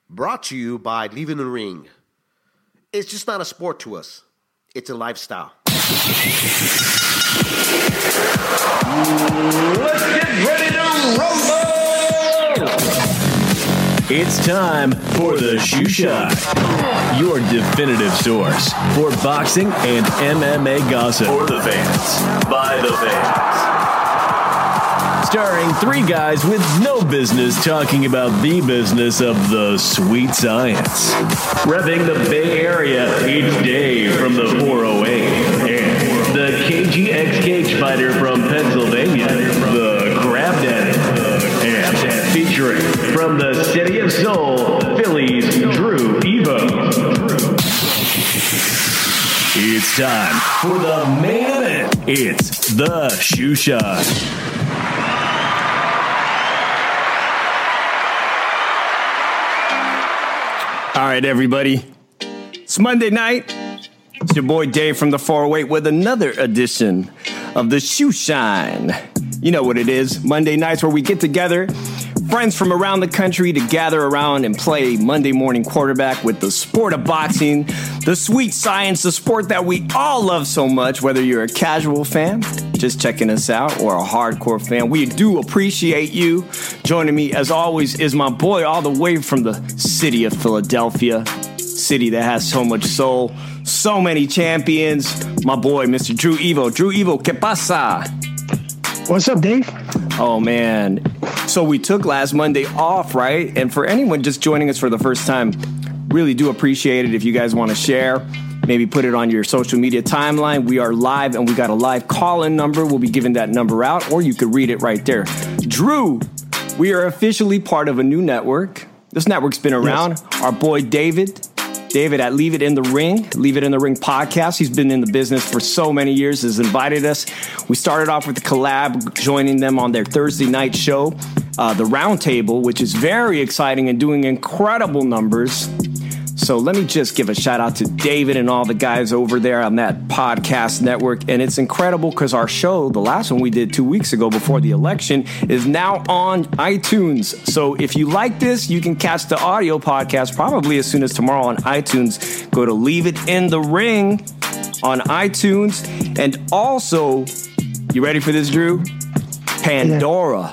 Brought to you by Leaving the Ring. It's just not a sport to us. It's a lifestyle. Let's get ready to rumble! It's time for the Shoe Shot, your definitive source for boxing and MMA gossip. For the fans, by the fans. Starring three guys with no business talking about the business of the sweet science. Repping the Bay Area each day from the 408. And the KGX cage fighter from Pennsylvania, the Crab Daddy. And featuring from the City of Soul, Philly's Drew Evo. It's time for the main event. It's the Shoe Shot. All right, everybody. It's Monday night. It's your boy Dave from the 408 with another edition of the Shoe Shine. You know what it is. Monday nights where we get together, friends from around the country, to gather around and play Monday morning quarterback with the sport of boxing, the sweet science, the sport that we all love so much, whether you're a casual fan, just checking us out, or a hardcore fan. We do appreciate you. Joining me, as always, is my boy all the way from the city of Philadelphia, city that has so much soul, so many champions, my boy, Mr. Drew Evo. Drew Evo, ¿qué pasa? What's up, Dave? Oh, man. So we took last Monday off, right? And for anyone just joining us for the first time, really do appreciate it if you guys want to share. Maybe put it on your social media timeline. We are live, and we got a live call-in number. We'll be giving that number out, or you could read it right there. Drew, we are officially part of a new network. This network's been around. Yes. Our boy David at Leave It in the Ring podcast. He's been in the business for so many years, has invited us. We started off with the collab, joining them on their Thursday night show, the Roundtable, which is very exciting and doing incredible numbers. So let me just give a shout out to David and all the guys over there on that podcast network. And it's incredible because our show, the last one we did 2 weeks ago before the election, is now on iTunes. So if you like this, you can catch the audio podcast probably as soon as tomorrow on iTunes. Go to Leave It in the Ring on iTunes. And also, you ready for this, Drew? Pandora.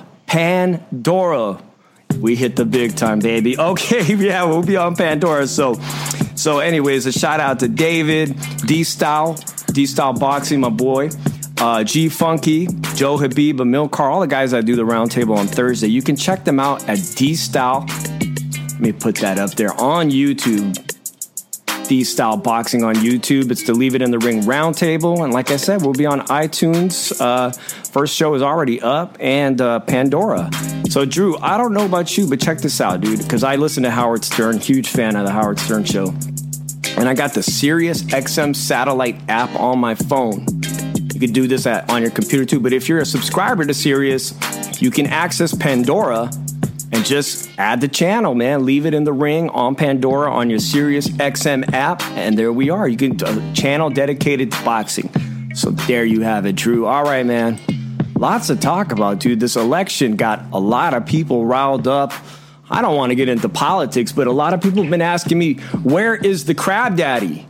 We hit the big time, baby. Okay, yeah, we'll be on Pandora. So anyways, a shout out to David, D-Style Boxing, my boy, G Funky, Joe Habib, Emil Carr, all the guys that do the Roundtable on Thursday. You can check them out at D-Style. Let me put that up there on YouTube. D-Style Boxing on YouTube. It's the Leave It in the Ring Roundtable. And like I said, we'll be on iTunes. First show is already up, and Pandora. So, Drew, I don't know about you, but check this out, dude, because I listen to Howard Stern, huge fan of the Howard Stern show. And I got the Sirius XM satellite app on my phone. You can do this on your computer, too. But if you're a subscriber to Sirius, you can access Pandora and just add the channel, man. Leave It in the Ring on Pandora on your Sirius XM app. And there we are. You can channel dedicated to boxing. So there you have it, Drew. All right, man. Lots to talk about, dude. This election got a lot of people riled up. I don't want to get into politics, but a lot of people have been asking me, where is the Crab Daddy?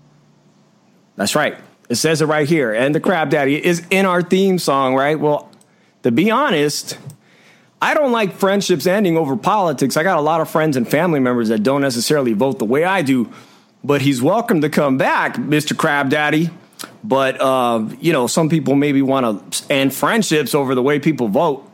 That's right. It says it right here. And the Crab Daddy is in our theme song, right? Well, to be honest, I don't like friendships ending over politics. I got a lot of friends and family members that don't necessarily vote the way I do, but he's welcome to come back, Mr. Crab Daddy. But, some people maybe want to end friendships over the way people vote.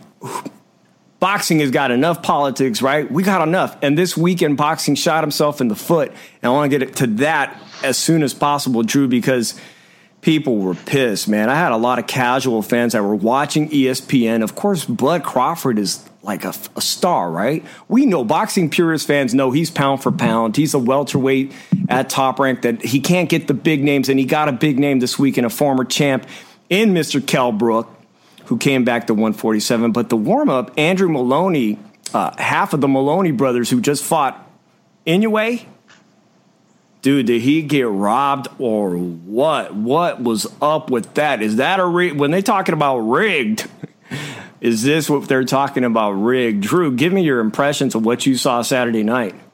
Boxing has got enough politics, right? We got enough. And this weekend, boxing shot himself in the foot. And I want to get to that as soon as possible, Drew, because people were pissed, man. I had a lot of casual fans that were watching ESPN. Of course, Bud Crawford is like a star, right? We know, boxing purist fans know he's pound for pound. He's a welterweight at Top Rank, that he can't get the big names, and he got a big name this week in a former champ in Mr. Kell Brook, who came back to 147. But the warm-up, Andrew Maloney, half of the Maloney brothers who just fought Inoue, dude, did he get robbed or what? What was up with that? Is that when they talking about rigged? Is this what they're talking about, rigged? Drew, give me your impressions of what you saw Saturday night.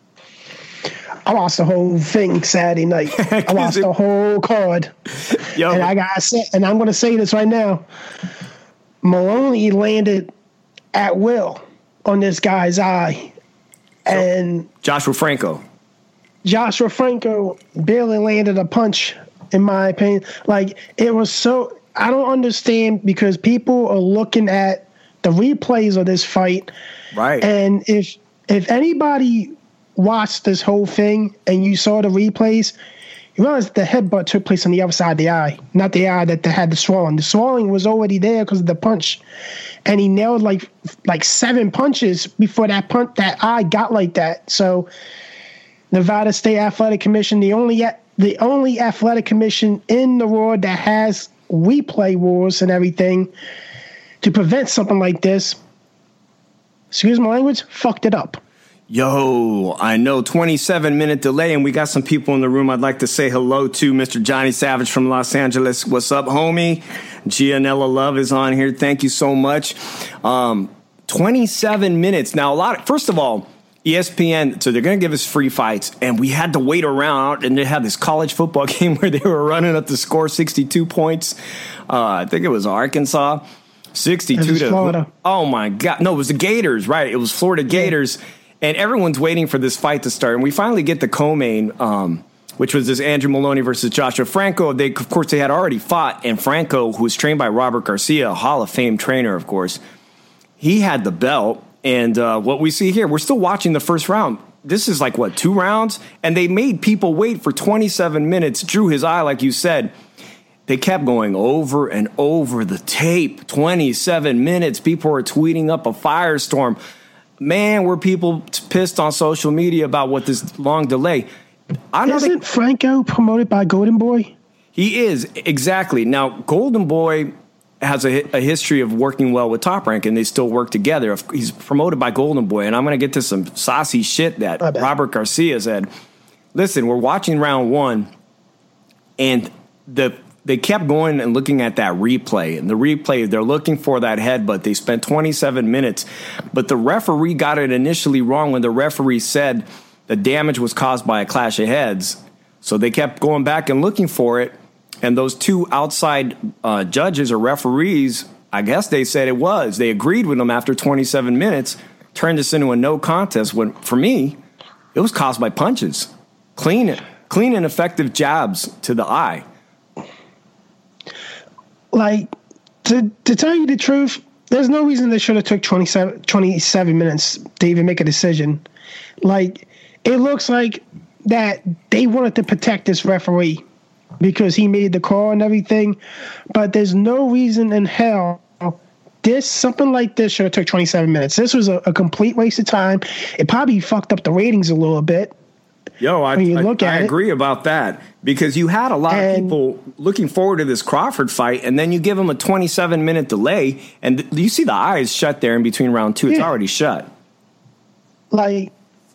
I watched the whole thing Saturday night. I watched the whole card. Yo, and I gotta say, and I'm gonna say this right now. Maloney landed at will on this guy's eye. And Joshua Franco barely landed a punch, in my opinion. Like, it was so, I don't understand, because people are looking at the replays of this fight. right. And if anybody watched this whole thing and you saw the replays, you realize the headbutt took place on the other side of the eye, not the eye that had the swelling. The swelling was already there because of the punch, and he nailed like 7 punches before that eye got like that. So, Nevada State Athletic Commission, the only athletic commission in the world that has replay rules and everything to prevent something like this, excuse my language, fucked it up. Yo, I know, 27-minute delay, and we got some people in the room. I'd like to say hello to Mr. Johnny Savage from Los Angeles. What's up, homie? Gianella Love is on here. Thank you so much. 27 minutes. Now, first of all, ESPN, so they're going to give us free fights, and we had to wait around, and they had this college football game where they were running up the score, 62 points. I think it was Arkansas, 62 to Florida. Oh, my God. No, it was the Gators, right? It was Florida Gators. And everyone's waiting for this fight to start. And we finally get the co-main, which was this Andrew Maloney versus Joshua Franco. Of course, they had already fought. And Franco, who was trained by Robert Garcia, a Hall of Fame trainer, of course, he had the belt. And what we see here, we're still watching the first round. This is 2 rounds? And they made people wait for 27 minutes. Drew his eye, like you said. They kept going over and over the tape. 27 minutes. People were tweeting up a firestorm. Man, were people pissed on social media about what this long delay. Isn't Franco promoted by Golden Boy? He is, exactly. Now, Golden Boy has a history of working well with Top Rank, and they still work together. He's promoted by Golden Boy, and I'm going to get to some saucy shit that Robert Garcia said. Listen, we're watching round 1, and they kept going and looking at that replay. And the replay, they're looking for that headbutt. They spent 27 minutes. But the referee got it initially wrong when the referee said the damage was caused by a clash of heads. So they kept going back and looking for it. And those 2 outside judges or referees, I guess they said it was. They agreed with them after 27 minutes, turned this into a no contest. When, for me, it was caused by punches. Clean and effective jabs to the eye. Like, to tell you the truth, there's no reason they should have took 27 minutes to even make a decision. Like, it looks like that they wanted to protect this referee because he made the call and everything, but there's no reason in hell something like this should have took 27 minutes. This was a complete waste of time. It probably fucked up the ratings a little bit. Yo, I agree about that, because you had a lot of people looking forward to this Crawford fight, and then you give them a 27-minute delay, and you see the eyes shut there in between round 2. It's already shut. Like,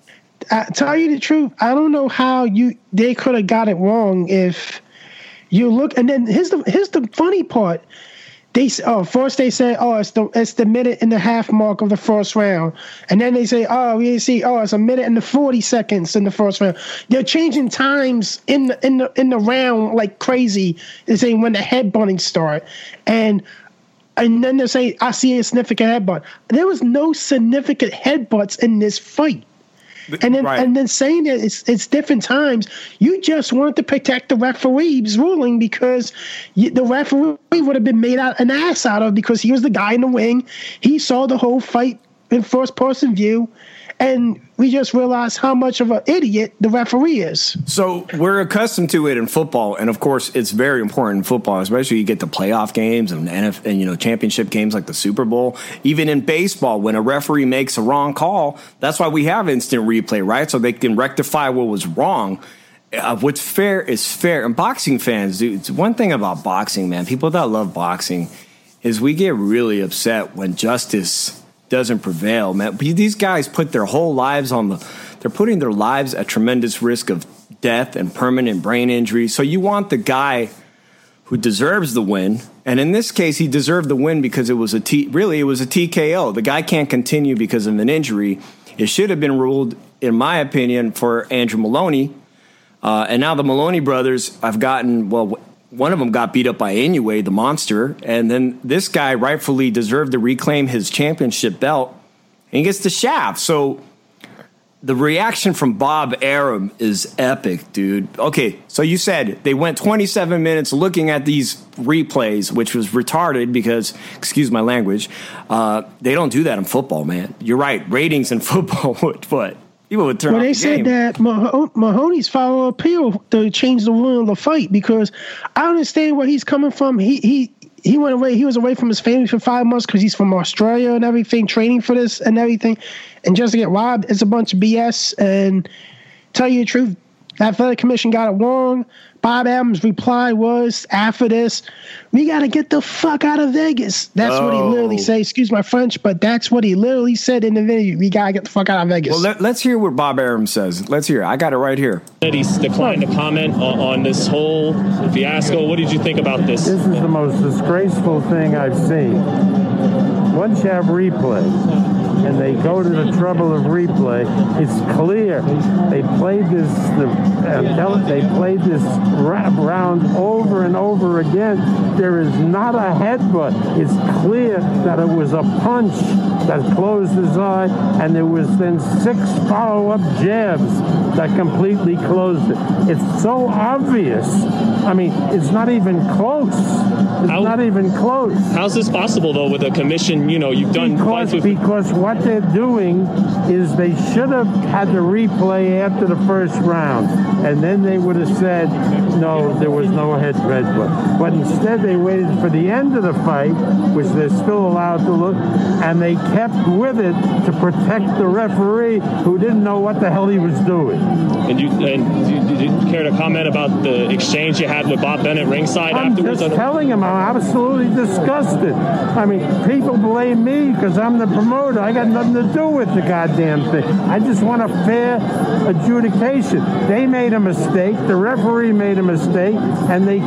I tell you the truth, I don't know how they could have got it wrong. If you look, and then here's the funny part. First they say, it's the minute and a half mark of the first round. And then they say, it's a minute and 40 seconds in the first round. They're changing times in the round like crazy. They're saying when the headbutting start. And then they say, I see a significant headbutt. There was no significant headbutts in this fight. And then saying that it's different times, you just wanted to protect the referee's ruling because the referee would have been made an ass out of because he was the guy in the wing. He saw the whole fight in first-person view, and we just realized how much of an idiot the referee is. So we're accustomed to it in football, and of course, it's very important in football, especially you get the playoff games and championship games like the Super Bowl. Even in baseball, when a referee makes a wrong call, that's why we have instant replay, right? So they can rectify what was wrong. What's fair is fair. And boxing fans, dude, it's one thing about boxing, man. People that love boxing is we get really upset when justice doesn't prevail, man. These guys put their whole lives they're putting their lives at tremendous risk of death and permanent brain injury. So you want the guy who deserves the win. And in this case, he deserved the win because it was a TKO. The guy can't continue because of an injury. It should have been ruled in my opinion, for Andrew Maloney. And now the Maloney brothers have gotten, well, one of them got beat up by Inoue, the monster. And then this guy rightfully deserved to reclaim his championship belt. And he gets the shaft. So the reaction from Bob Arum is epic, dude. Okay, so you said they went 27 minutes looking at these replays, which was retarded because, excuse my language, they don't do that in football, man. You're right. Ratings in football would what? People would turn off the they said game. that Mahoney's filed an appeal to change the rule of the fight because I understand where he's coming from. He went away. He was away from his family for 5 months because he's from Australia and everything, training for this and everything. And just to get robbed is a bunch of BS. And tell you the truth, the Athletic Commission got it wrong. Bob Adams' reply was, after this, we got to get the fuck out of Vegas. That's what he literally said. Excuse my French, but that's what he literally said in the video. We got to get the fuck out of Vegas. Well, let's hear what Bob Arum says. Let's hear it. I got it right here. He's declined to comment on this whole fiasco. What did you think about this? This is the most disgraceful thing I've seen. Once you have replay, and they go to the trouble of replay, it's clear they played this round over and over again. There is not a headbutt. It's clear that it was a punch that closed his eye, and there was then 6 follow-up jabs that completely closed it. It's so obvious. I mean, it's not even close. Not even close. How's this possible, though, with a commission? You know, you've done because what they're doing is they should have had the replay after the first round, and then they would have said, no, there was no headbutt. But instead, they waited for the end of the fight, which they're still allowed to look, and they kept with it to protect the referee who didn't know what the hell he was doing. And you care to comment about the exchange you had with Bob Bennett ringside afterwards? I'm just telling him I'm absolutely disgusted. I mean, people blame me because I'm the promoter. I got nothing to do with the goddamn thing. I just want a fair adjudication. They made a mistake. The referee made a mistake, and they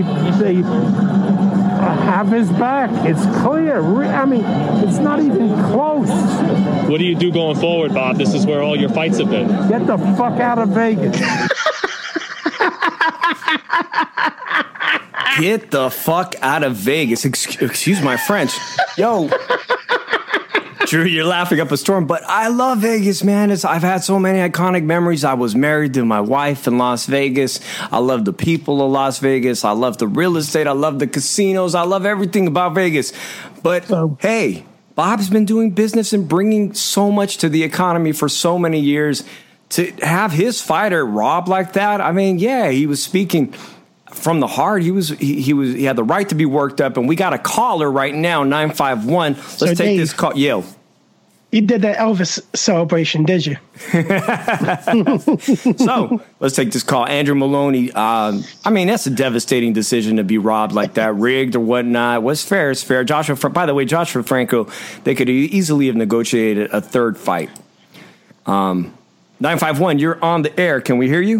have his back. It's clear. I mean, it's not even close. What do you do going forward, Bob? This is where all your fights have been. Get the fuck out of Vegas. Get the fuck out of Vegas. Excuse my French. Yo, Drew, you're laughing up a storm, but I love Vegas, man. I've had so many iconic memories. I was married to my wife in Las Vegas. I love the people of Las Vegas. I love the real estate. I love the casinos. I love everything about Vegas. But, hey, Bob's been doing business and bringing so much to the economy for so many years. To have his fighter robbed like that, I mean, yeah, he was speaking from the heart. He had the right to be worked up, and we got a caller right now, 951. Let's take Dave, this call. Yo. You did that Elvis celebration, did you? So let's take this call. Andrew Maloney. I mean, that's a devastating decision to be robbed like that, rigged or whatnot. What's fair is fair. By the way, Joshua Franco, they could easily have negotiated a third fight. 951, you're on the air. Can we hear you?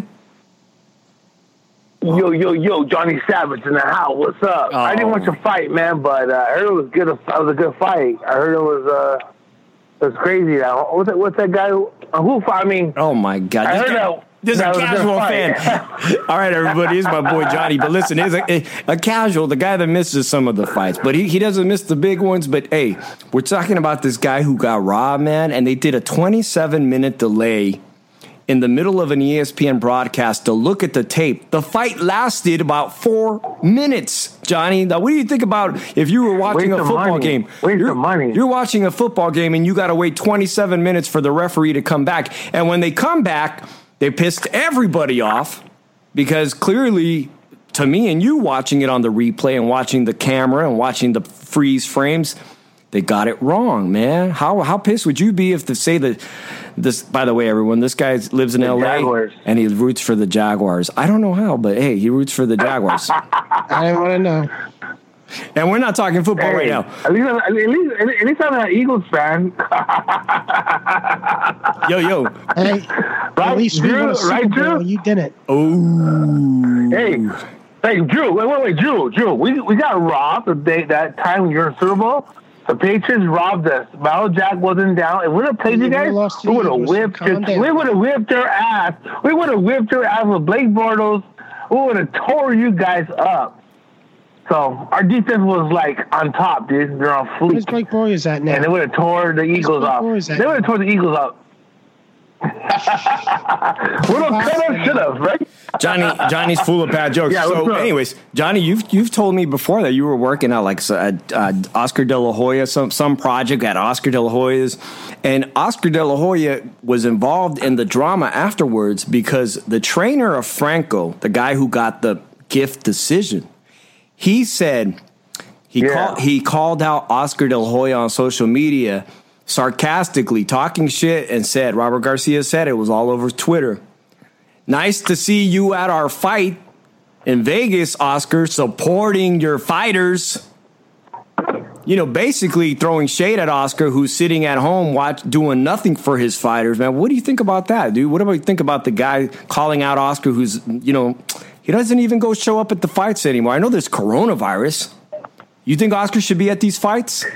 Yo, Johnny Savage in the house. What's up? Oh. I didn't want to fight, man, but I heard it was good. It was a good fight. I heard it was crazy. Now, what's that guy? Who fought? I mean, oh my God! I heard There's a casual fan. All right, everybody, here's my boy Johnny. But listen, here's a casual, the guy that misses some of the fights, but he doesn't miss the big ones. But hey, we're talking about this guy who got robbed, man, and they did a 27-minute delay in the middle of an ESPN broadcast to look at the tape. The fight lasted about 4 minutes, Johnny. Now, what do you think about if you were watching a football game? You're watching a football game and you got to wait 27 minutes for the referee to come back. And when they come back, they pissed everybody off because clearly, to me and you watching it on the replay and watching the camera and watching the freeze frames, they got it wrong, man. How pissed would you be if this, by the way, everyone, this guy lives in LA Jaguars. And he roots for the Jaguars. I don't know how, but hey, he roots for the Jaguars. I didn't want to know. And we're not talking football right now. At least I'm an Eagles fan. Yo. Hey, at least we won a Super Bowl. You didn't. Oh. Hey, Drew. Wait, Drew. We got robbed that time you were in Super Bowl. The Patriots robbed us. Mal Jack wasn't down. If we would have played you guys, we would have whipped their ass. We would have whipped their ass with Blake Bortles. We would have tore you guys up. So our defense was like on top, dude. They're on fleek. Where's Blake Bortles at now? And they would have tore the Eagles off. They would have tore the Eagles up. Would have should have, right? Johnny's full of bad jokes. Yeah, so, anyways, Johnny, you've told me before that you were working out like at Oscar De La Hoya, some project at Oscar De La Hoya's, and Oscar De La Hoya was involved in the drama afterwards because the trainer of Franco, the guy who got the gift decision, he said he called out Oscar De La Hoya on social media, sarcastically talking shit, and said, Robert Garcia said it was all over Twitter. Nice to see you at our fight in Vegas, Oscar, supporting your fighters. You know, basically throwing shade at Oscar, who's sitting at home doing nothing for his fighters, man. What do you think about that, dude? What do you think about the guy calling out Oscar who's, you know, he doesn't even go show up at the fights anymore? I know there's coronavirus. You think Oscar should be at these fights?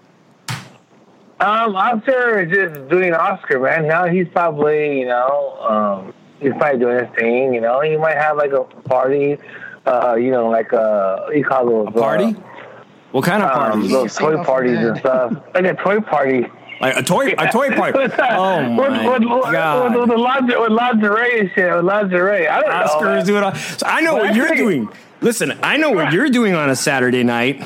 Oscar is just doing Oscar, man. Now he's probably, he's probably doing his thing, He might have like a party, like you call those a party? What kind of party? Those toy parties and stuff. Like a toy party. Like a toy party. Oh my God. With lingerie and shit. With lingerie. I don't know. Oscar is doing. So I know what you're doing. Listen, I know what you're doing on a Saturday night.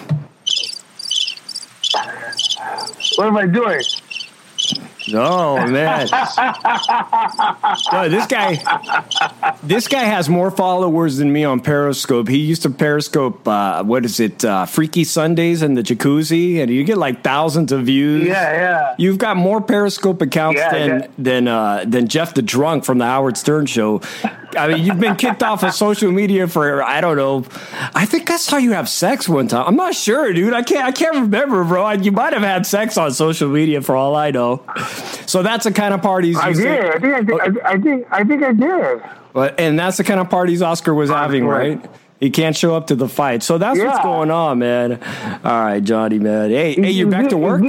What am I doing? Oh man! No, this guy has more followers than me on Periscope. He used to Periscope. Freaky Sundays in the jacuzzi, and you get like thousands of views. Yeah. You've got more Periscope accounts than Jeff the Drunk from the Howard Stern show. I mean, you've been kicked off of social media for, I don't know. I think I saw you have sex one time. I'm not sure, dude. I can't remember, bro. You might have had sex on social media for all I know. So that's the kind of parties I did. I think I did. And that's the kind of parties Oscar was having, right? He can't show up to the fight. So that's what's going on, man. All right, Johnny, man. Hey, you're back to work? Hey,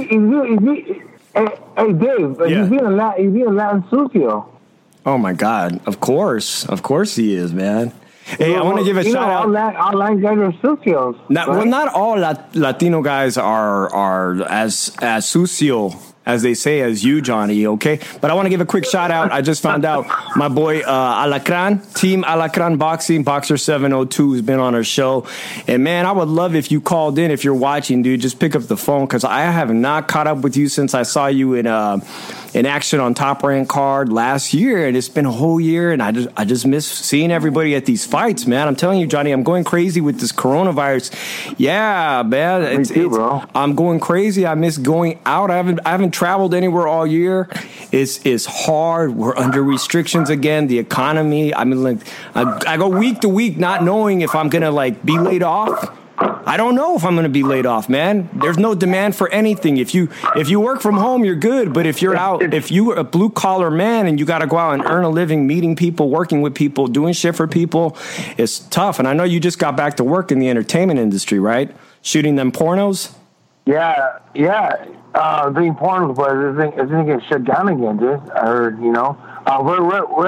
Dave, he's being a Latin sucio. Oh, my God. Of course he is, man. Hey, I want to give a shout out. All Latin guys are sucios. Well, not all Latino guys are as sucio as they say, as you, Johnny, okay? But I want to give a quick shout out. I just found out my boy Alacran, Team Alacran Boxing, Boxer 702, has been on our show. And man, I would love if you called in, if you're watching, dude, just pick up the phone, because I have not caught up with you since I saw you in action on Top Rank card last year, and it's been a whole year, and I just miss seeing everybody at these fights, man. I'm telling you, Johnny, I'm going crazy with this coronavirus. Yeah, man. Me too, bro. I'm going crazy. I miss going out. I haven't traveled anywhere all year. It's hard. We're under restrictions again. The economy. I mean, like, I go week to week not knowing if I'm gonna be laid off. I don't know if I'm going to be laid off, man. There's no demand for anything. If you work from home, you're good. But if you're out, if you're a blue collar man and you got to go out and earn a living, meeting people, working with people, doing shit for people, it's tough. And I know you just got back to work in the entertainment industry, right? Shooting them pornos. Yeah. Doing pornos, but it's going to get shut down again, dude. I heard, we're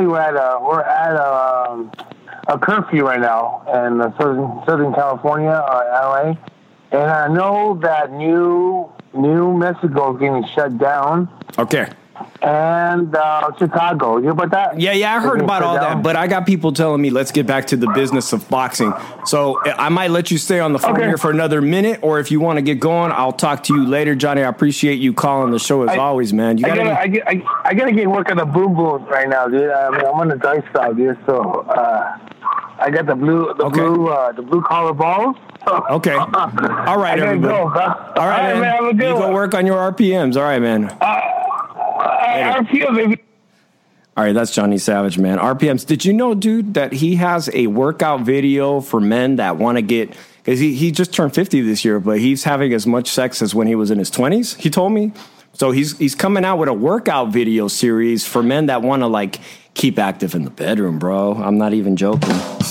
at a curfew right now in Southern California, LA, and I know that New Mexico is getting shut down. Okay. And Chicago. You hear about that? Yeah, I heard about all that, but I got people telling me let's get back to the business of boxing. So I might let you stay on the phone here for another minute, or if you want to get going, I'll talk to you later, Johnny. I appreciate you calling the show as always, man. I gotta get work on the boom boom right now, dude. I mean, I'm on the dice style, dude. So I got the blue collar balls. Okay. All right, everybody. All right, man. Have a good one. Go work on your RPMs. All right, man. RPM, baby. All right, that's Johnny Savage, man. RPMs. Did you know, dude, that he has a workout video for men that want to get, because he just turned 50 this year, but he's having as much sex as when he was in his 20s, he told me. So he's coming out with a workout video series for men that want to, keep active in the bedroom, bro. I'm not even joking.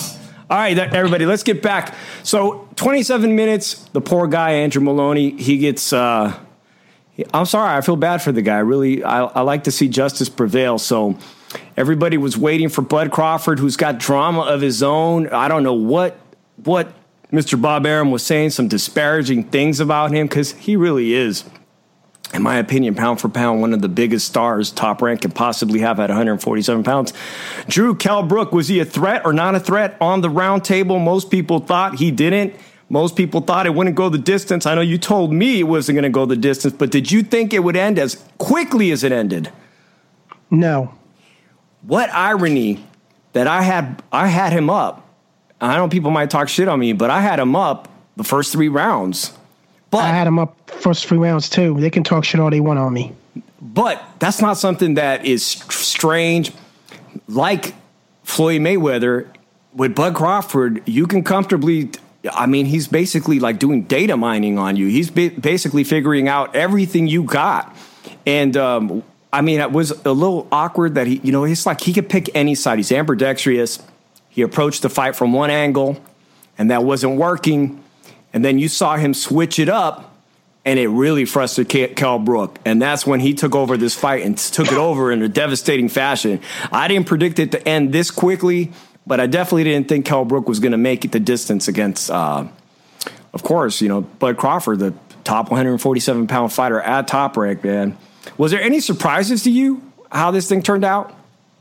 All right, everybody, let's get back. So 27 minutes, the poor guy, Andrew Maloney, he gets, I'm sorry, I feel bad for the guy. Really, I like to see justice prevail. So everybody was waiting for Bud Crawford, who's got drama of his own. I don't know what Mr. Bob Arum was saying, some disparaging things about him, because he really is, in my opinion, pound for pound, one of the biggest stars Top Rank can possibly have at 147 pounds. Drew, Kell Brook, was he a threat or not a threat on the round table? Most people thought he didn't. Most people thought it wouldn't go the distance. I know you told me it wasn't going to go the distance, but did you think it would end as quickly as it ended? No. What irony that I had him up. I know people might talk shit on me, but I had him up the first 3 rounds. But I had him up first 3 rounds too. They can talk shit all they want on me. But that's not something that is strange. Like Floyd Mayweather, with Bud Crawford, you can comfortably, I mean, he's basically like doing data mining on you. He's basically figuring out everything you got. And, I mean, it was a little awkward that it's like he could pick any side. He's ambidextrous. He approached the fight from one angle, and that wasn't working. And then you saw him switch it up, and it really frustrated Kell Brook. And that's when he took over this fight and took it over in a devastating fashion. I didn't predict it to end this quickly, but I definitely didn't think Kell Brook was going to make it the distance against, of course, Bud Crawford, the top 147-pound fighter at Top Rank, man. Was there any surprises to you how this thing turned out?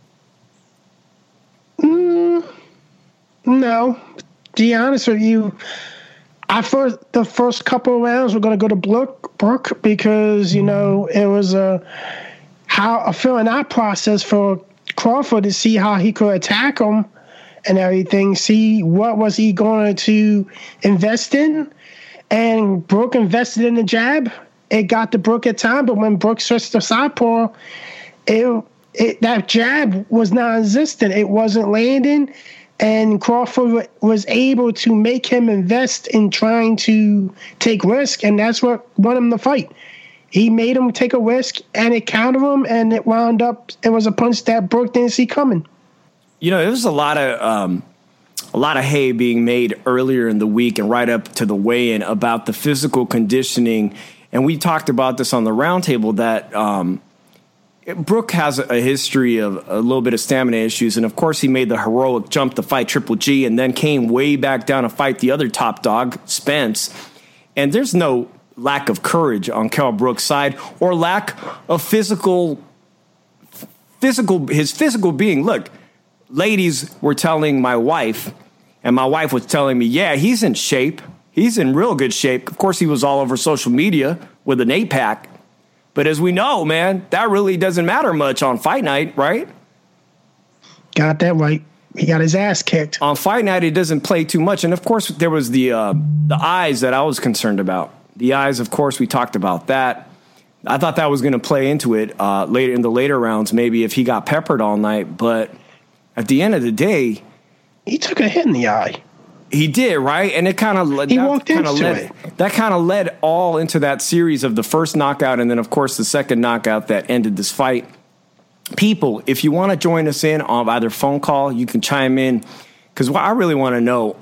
No. To be honest with you, the first couple of rounds were going to go to Brook because, it was a filling out process for Crawford to see how he could attack him and everything, see what was he going to invest in. And Brook invested in the jab. It got to Brook at time, but when Brook switched to southpaw, that jab was non-existent. It wasn't landing. And Crawford was able to make him invest in trying to take risk, and that's what won him the fight. He made him take a risk, and it countered him, and it wound up. It was a punch that Brook didn't see coming. There was a lot of hay being made earlier in the week and right up to the weigh-in about the physical conditioning, and we talked about this on the roundtable that Brook has a history of a little bit of stamina issues, and of course he made the heroic jump to fight Triple G and then came way back down to fight the other top dog, Spence. And there's no lack of courage on Kell Brook's side or lack of his physical being. Look, ladies were telling my wife, and my wife was telling me, yeah, he's in shape. He's in real good shape. Of course, he was all over social media with an 8-pack. But as we know, man, that really doesn't matter much on fight night, right? Got that right. He got his ass kicked. On fight night, it doesn't play too much. And, of course, there was the eyes that I was concerned about. The eyes, of course, we talked about that. I thought that was going to play into it later in the later rounds, maybe if he got peppered all night. But at the end of the day, he took a hit in the eye. He did, right? And it kind of led all into that series of the first knockout and then, of course, the second knockout that ended this fight. People, if you want to join us in on either phone call, you can chime in, because what I really want to know,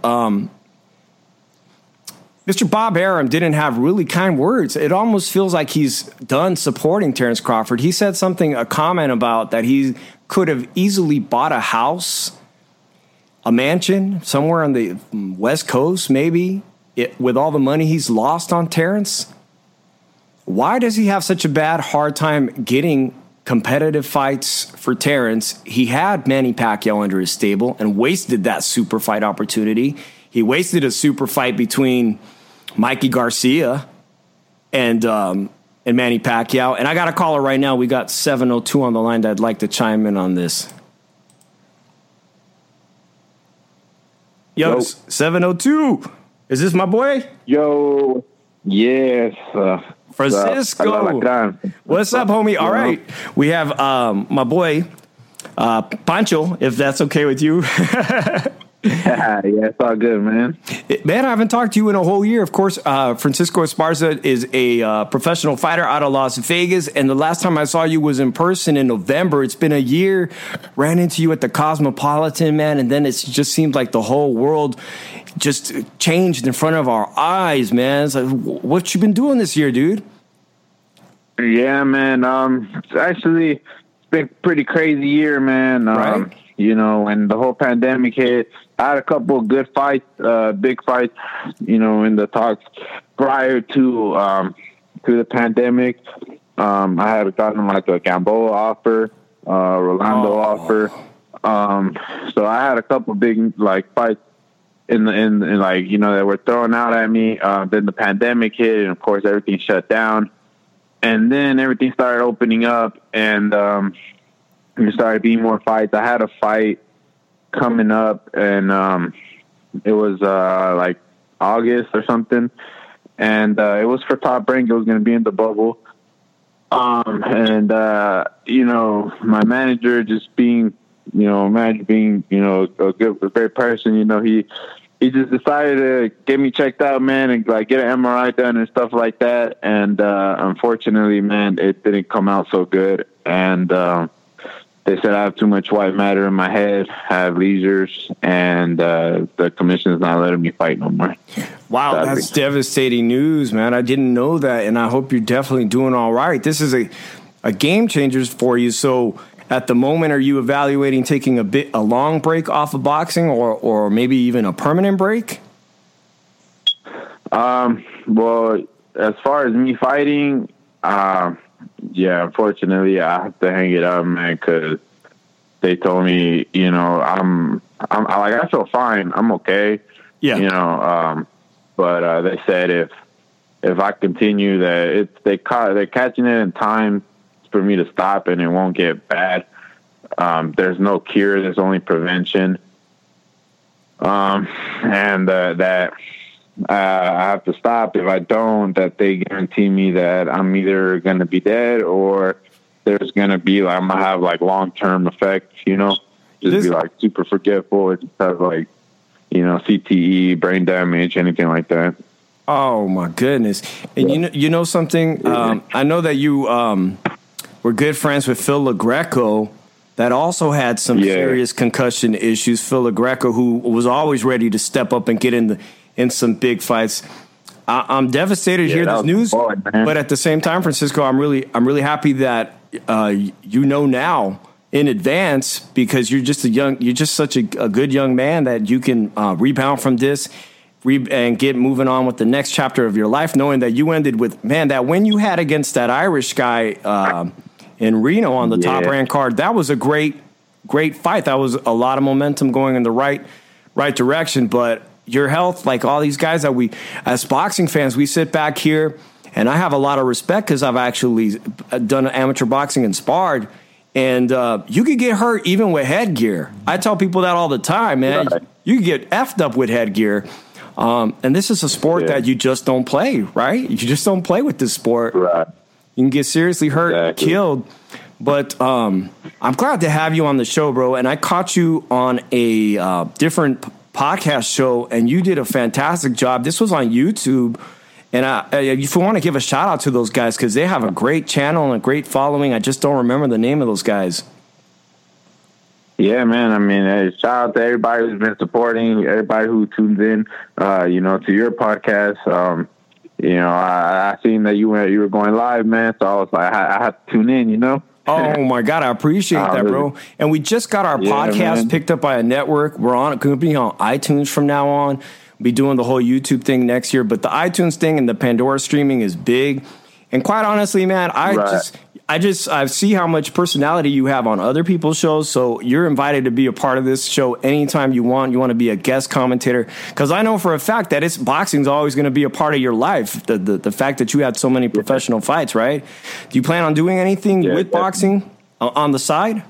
Mr. Bob Arum didn't have really kind words. It almost feels like he's done supporting Terrence Crawford. He said a comment about that he could have easily bought a house, a mansion somewhere on the West Coast, maybe, with all the money he's lost on Terrence. Why does he have such a hard time getting competitive fights for Terrence? He had Manny Pacquiao under his stable and wasted that super fight opportunity. He wasted a super fight between Mikey Garcia and Manny Pacquiao. And I got a caller right now. We got 702 on the line that'd like to chime in on this. Yo, 702. Is this my boy? Yo, yes. Francisco. What's up, homie? All right. We have my boy, Pancho, if that's okay with you. Yeah, it's all good, man. Man, I haven't talked to you in a whole year. Of course, Francisco Esparza is a professional fighter out of Las Vegas, and the last time I saw you was in person in November. It's been a year. Ran into you at the Cosmopolitan, man, and then it just seemed like the whole world just changed in front of our eyes, man. It's like, what you been doing this year, dude? Yeah, man. It's been a pretty crazy year, man. Right. You know, when the whole pandemic hit, I had a couple of good fights, big fights, you know, in the talks prior to the pandemic. I had gotten like a Gamboa offer, Rolando offer. So I had a couple of big like fights in like, you know, that were thrown out at me. Then the pandemic hit, and of course everything shut down. And then everything started opening up, and there started being more fights. I had a fight coming up, and it was like August or something, and it was for Top Rank. It was going to be in the bubble, and you know, my manager just being, you know, a great person. You know, he just decided to get me checked out, man, and like get an MRI done and stuff like that. And unfortunately, man, it didn't come out so good. And they said I have too much white matter in my head, I have leisures, and the commission's not letting me fight no more. Wow, Sadly. That's devastating news, man. I didn't know that, and I hope you're definitely doing all right. This is a game changer for you. So at the moment, are you evaluating taking a long break off of boxing, or maybe even a permanent break? Well, as far as me fighting, yeah, unfortunately, I have to hang it up, man, because they told me, you know, I'm like, I feel fine, I'm okay, Yeah, you know, but they said if I continue, that they're catching it in time for me to stop, and it won't get bad. There's no cure, there's only prevention, and that I have to stop. If I don't, that they guarantee me that I'm either going to be dead, or there's going to be like, I'm going to have like long-term effects, you know, just be like super forgetful, or just have like, you know, CTE, brain damage, anything like that. Oh my goodness! And you know something? I know that you were good friends with Phil LaGreco, that also had some serious concussion issues. Phil LaGreco, who was always ready to step up and get in some big fights. I'm devastated to hear this news, but at the same time, Francisco, I'm really happy that you know now in advance, because you're just such a good young man that you can rebound from this and get moving on with the next chapter of your life, knowing that you ended with, man, that win you had against that Irish guy in Reno on the Top Rank card. That was a great fight. That was a lot of momentum going in the right direction. But your health, like all these guys that we, as boxing fans, we sit back here, and I have a lot of respect because I've actually done amateur boxing and sparred, and you could get hurt even with headgear. I tell people that all the time, man. Right. You could get effed up with headgear. And this is a sport that you just don't play, right? You just don't play with this sport. Right. You can get seriously hurt, killed. But I'm glad to have you on the show, bro. And I caught you on a different podcast show, and you did a fantastic job. This was on YouTube. And if you want to give a shout out to those guys, because they have a great channel and a great following. I just don't remember the name of those guys. Yeah, man. I mean, shout out to everybody who's been supporting, everybody who tuned in, you know, to your podcast. You know, I seen that you were going live, man. So I was like, I had to tune in, you know. Oh my God, I appreciate that, bro. And we just got our podcast picked up by a network. We're going to be on iTunes from now on. We'll be doing the whole YouTube thing next year, but the iTunes thing and the Pandora streaming is big. And quite honestly, man, I see how much personality you have on other people's shows. So you're invited to be a part of this show anytime you want. You want to be a guest commentator, because I know for a fact that boxing's always going to be a part of your life. The fact that you had so many professional fights, right? Do you plan on doing anything with boxing on the side?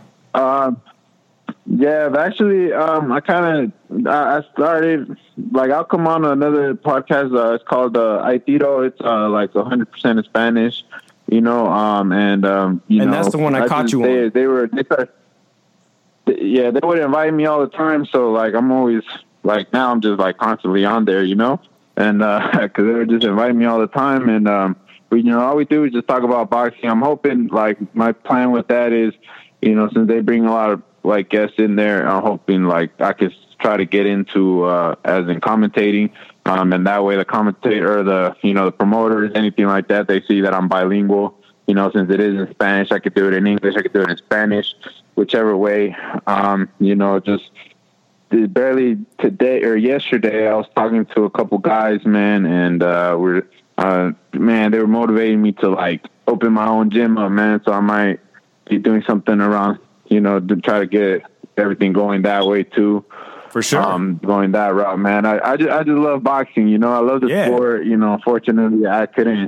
Yeah, actually, I started, like, I'll come on another podcast. It's called Aitiro. It's like 100% in Spanish. You know, and that's the one I caught you on. They would invite me all the time. So like, I'm always like now I'm just like constantly on there, you know, and because they were just inviting me all the time, and we, you know, all we do is just talk about boxing. I'm hoping, like, my plan with that is, you know, since they bring a lot of like guests in there, I'm hoping like I could try to get into as in commentating, and that way the commentator or the, you know, the promoters, anything like that, they see that I'm bilingual. You know, since it is in Spanish, I could do it in English, I could do it in Spanish, whichever way. You know, just barely today or yesterday, I was talking to a couple guys, man, and man, they were motivating me to like open my own gym up, man. So I might be doing something around, you know, to try to get everything going that way too. For sure. Going that route, man. I just love boxing, you know. I love the sport, you know. Fortunately, I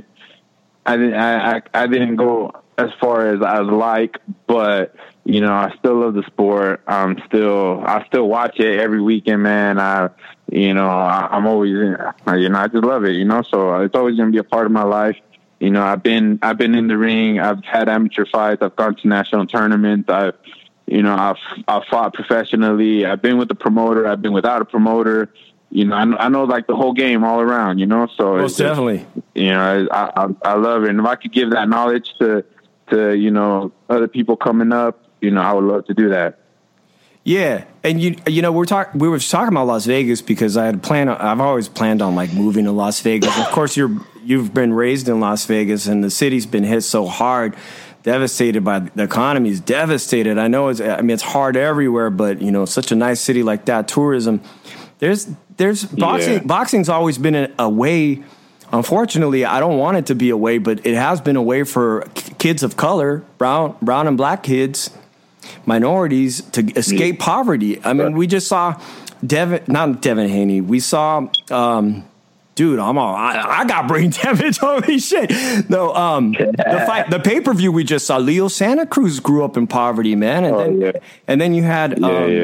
didn't go as far as I would like, but you know, I still love the sport. I still watch it every weekend, man. I'm always, you know, I just love it, you know. So it's always gonna be a part of my life. You know, I've been in the ring. I've had amateur fights. I've gone to national tournaments. I've fought professionally. I've been with a promoter. I've been without a promoter. You know, I know like the whole game all around, you know, so most definitely, you know, I love it. And if I could give that knowledge to, you know, other people coming up, you know, I would love to do that. Yeah. And you know, we were talking about Las Vegas because I've always planned on like moving to Las Vegas. Of course, you've been raised in Las Vegas and the city's been hit so hard, devastated by the economy is devastated. I know it's hard everywhere, but you know, such a nice city like that, tourism, there's boxing. Yeah. Boxing's always been a way. Unfortunately, I don't want it to be a way, but it has been a way for kids of color, brown and black kids, minorities, to escape poverty. I mean, we just saw not Devin Haney. We saw, dude, I got brain damage. Holy shit! No, the pay-per-view we just saw. Leo Santa Cruz grew up in poverty, man, and then you had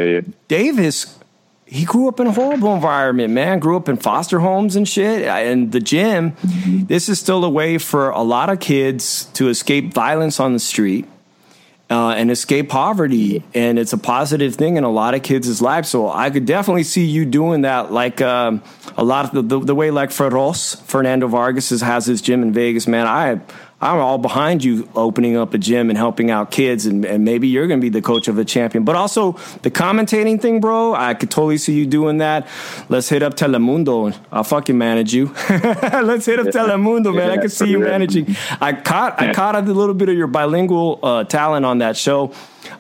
Davis. He grew up in a horrible environment, man. Grew up in foster homes and shit. And the gym, this is still a way for a lot of kids to escape violence on the street and escape poverty. And it's a positive thing in a lot of kids' lives. So I could definitely see you doing that, like a lot of the way like Fernando Vargas has his gym in Vegas, man. I'm all behind you opening up a gym and helping out kids, and maybe you're going to be the coach of a champion. But also the commentating thing, bro, I could totally see you doing that. Let's hit up Telemundo. I'll fucking manage you. Let's hit up Telemundo, man. I could see you managing. I caught a little bit of your bilingual talent on that show.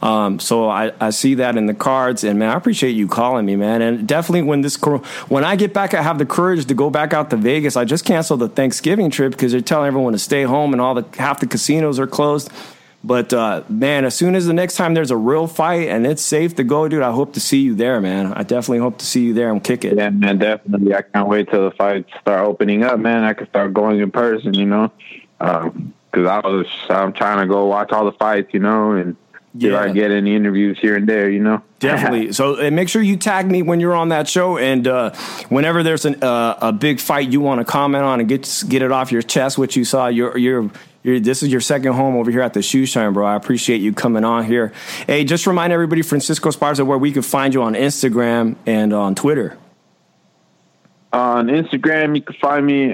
So I see that in the cards, and man, I appreciate you calling me, man. And definitely when I get back, I have the courage to go back out to Vegas. I just canceled the Thanksgiving trip because they're telling everyone to stay home and half the casinos are closed. But man, as soon as the next time there's a real fight and it's safe to go, dude, I hope to see you there, man. I definitely hope to see you there and kick it. Yeah, man, definitely. I can't wait till the fights start opening up, man. I can start going in person, you know, because I'm trying to go watch all the fights, you know, and I get any interviews here and there, you know. Definitely. So make sure you tag me when you're on that show, and whenever there's a big fight you want to comment on and get it off your chest, what you saw. This is your second home over here at the Shoe Shine, bro. I appreciate you coming on here. Hey, just remind everybody, Francisco Esparza, where we can find you on Instagram and on Twitter. On Instagram, you can find me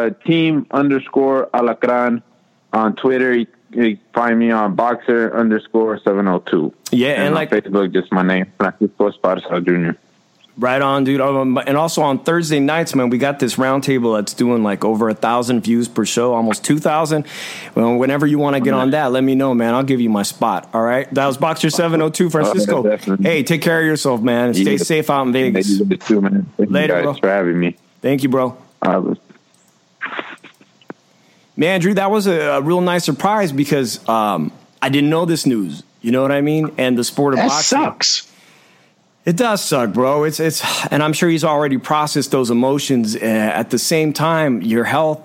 team_Alacran. On Twitter, you can find me on boxer_702. Yeah, and on Facebook, just my name, Francisco Esparza Jr. Right on, dude. And also on Thursday nights, man, we got this roundtable that's doing like over 1,000 views per show, almost 2,000. Well, whenever you want to get on that, let me know, man. I'll give you my spot. All right. That was Boxer 702, Francisco. Hey, take care of yourself, man. Stay safe out in Vegas. You too, man. Later, you guys for having me. Thank you, bro. Man, Drew, that was a real nice surprise because I didn't know this news. You know what I mean? And the sport of boxing. That sucks. It does suck, bro. It's and I'm sure he's already processed those emotions. At the same time, your health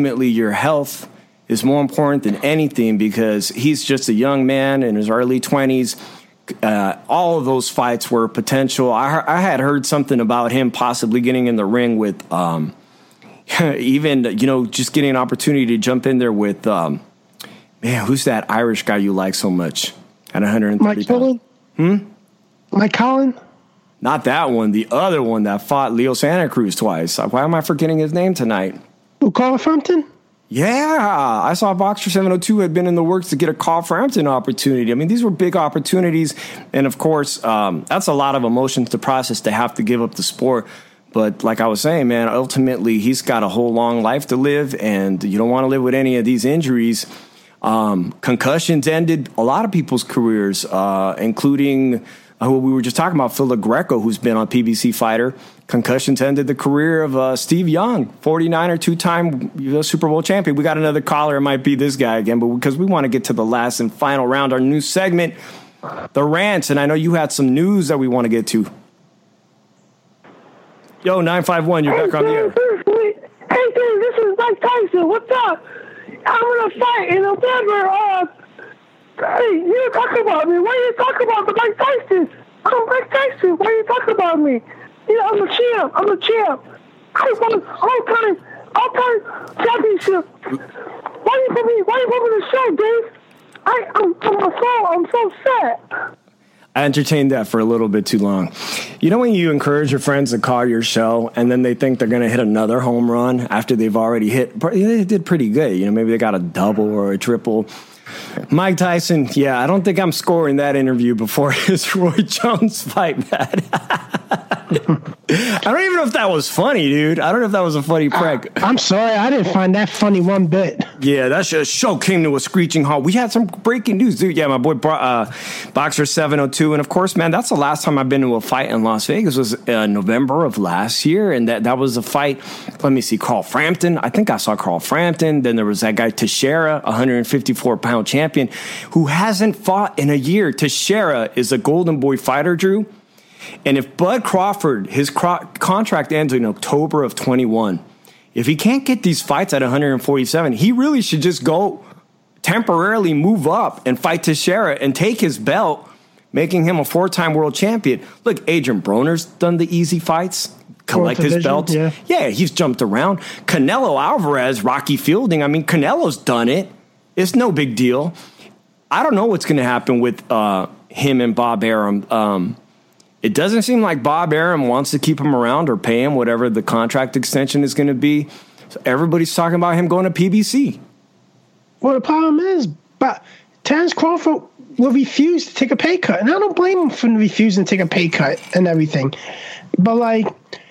is more important than anything because he's just a young man in his early 20s. All of those fights were potential. I had heard something about him possibly getting in the ring with even, you know, just getting an opportunity to jump in there with, man, who's that Irish guy you like so much at 130 Mike pounds? Mike Collin? Not that one. The other one that fought Leo Santa Cruz twice. Why am I forgetting his name tonight? Who, Carl Frampton? Yeah, I saw Boxer 702 had been in the works to get a Carl Frampton opportunity. I mean, these were big opportunities. And, of course, that's a lot of emotions to process to have to give up the sport. But like I was saying, man, ultimately he's got a whole long life to live, and you don't want to live with any of these injuries. Concussions ended a lot of people's careers, including who we were just talking about, Phil LaGreco, who's been on PBC Fighter. Concussions ended the career of Steve Young, 49er, two-time Super Bowl champion. We got another caller. It might be this guy again, but because we want to get to the last and final round, our new segment, The Rants, and I know you had some news that we want to get to. Yo, 951, you're back on the air. Hey, dude, this is Mike Tyson. What's up? I'm going to fight in November. Hey, you talking about me? Why are you talking about the Mike Tyson? I'm Mike Tyson. Why are you talking about me? You know, I'm the champ. I won all-time championship. Why you put me on the show, Dave? I'm so sad. I entertained that for a little bit too long. You know when you encourage your friends to call your show and then they think they're going to hit another home run after they've already hit? They did pretty good. You know, maybe they got a double or a triple. Mike Tyson, yeah, I don't think I'm scoring that interview before his Roy Jones fight, man. I don't even know if that was funny, dude. I don't know if that was a funny prank. I'm sorry. I didn't find that funny one bit. Yeah, that show came to a screeching halt. We had some breaking news, dude. Yeah, my boy Boxer 702. And, of course, man, that's the last time I've been to a fight in Las Vegas. It was November of last year, and that was a fight. Let me see, Carl Frampton. I think I saw Carl Frampton. Then there was that guy Teixeira, 154-pound champion, who hasn't fought in a year. Teixeira is a Golden Boy fighter, Drew. And if Bud Crawford, his contract ends in October of 21, if he can't get these fights at 147, he really should just go temporarily move up and fight Teixeira and take his belt, making him a 4-time world champion. Look, Adrian Broner's done the easy fights, collect his belts. Yeah, he's jumped around. Canelo Alvarez, Rocky Fielding. I mean, Canelo's done it. It's no big deal. I don't know what's going to happen with him and Bob Arum. It doesn't seem like Bob Arum wants to keep him around or pay him whatever the contract extension is going to be. So everybody's talking about him going to PBC. Well, the problem is, but Terence Crawford will refuse to take a pay cut. And I don't blame him for refusing to take a pay cut and everything. But, like,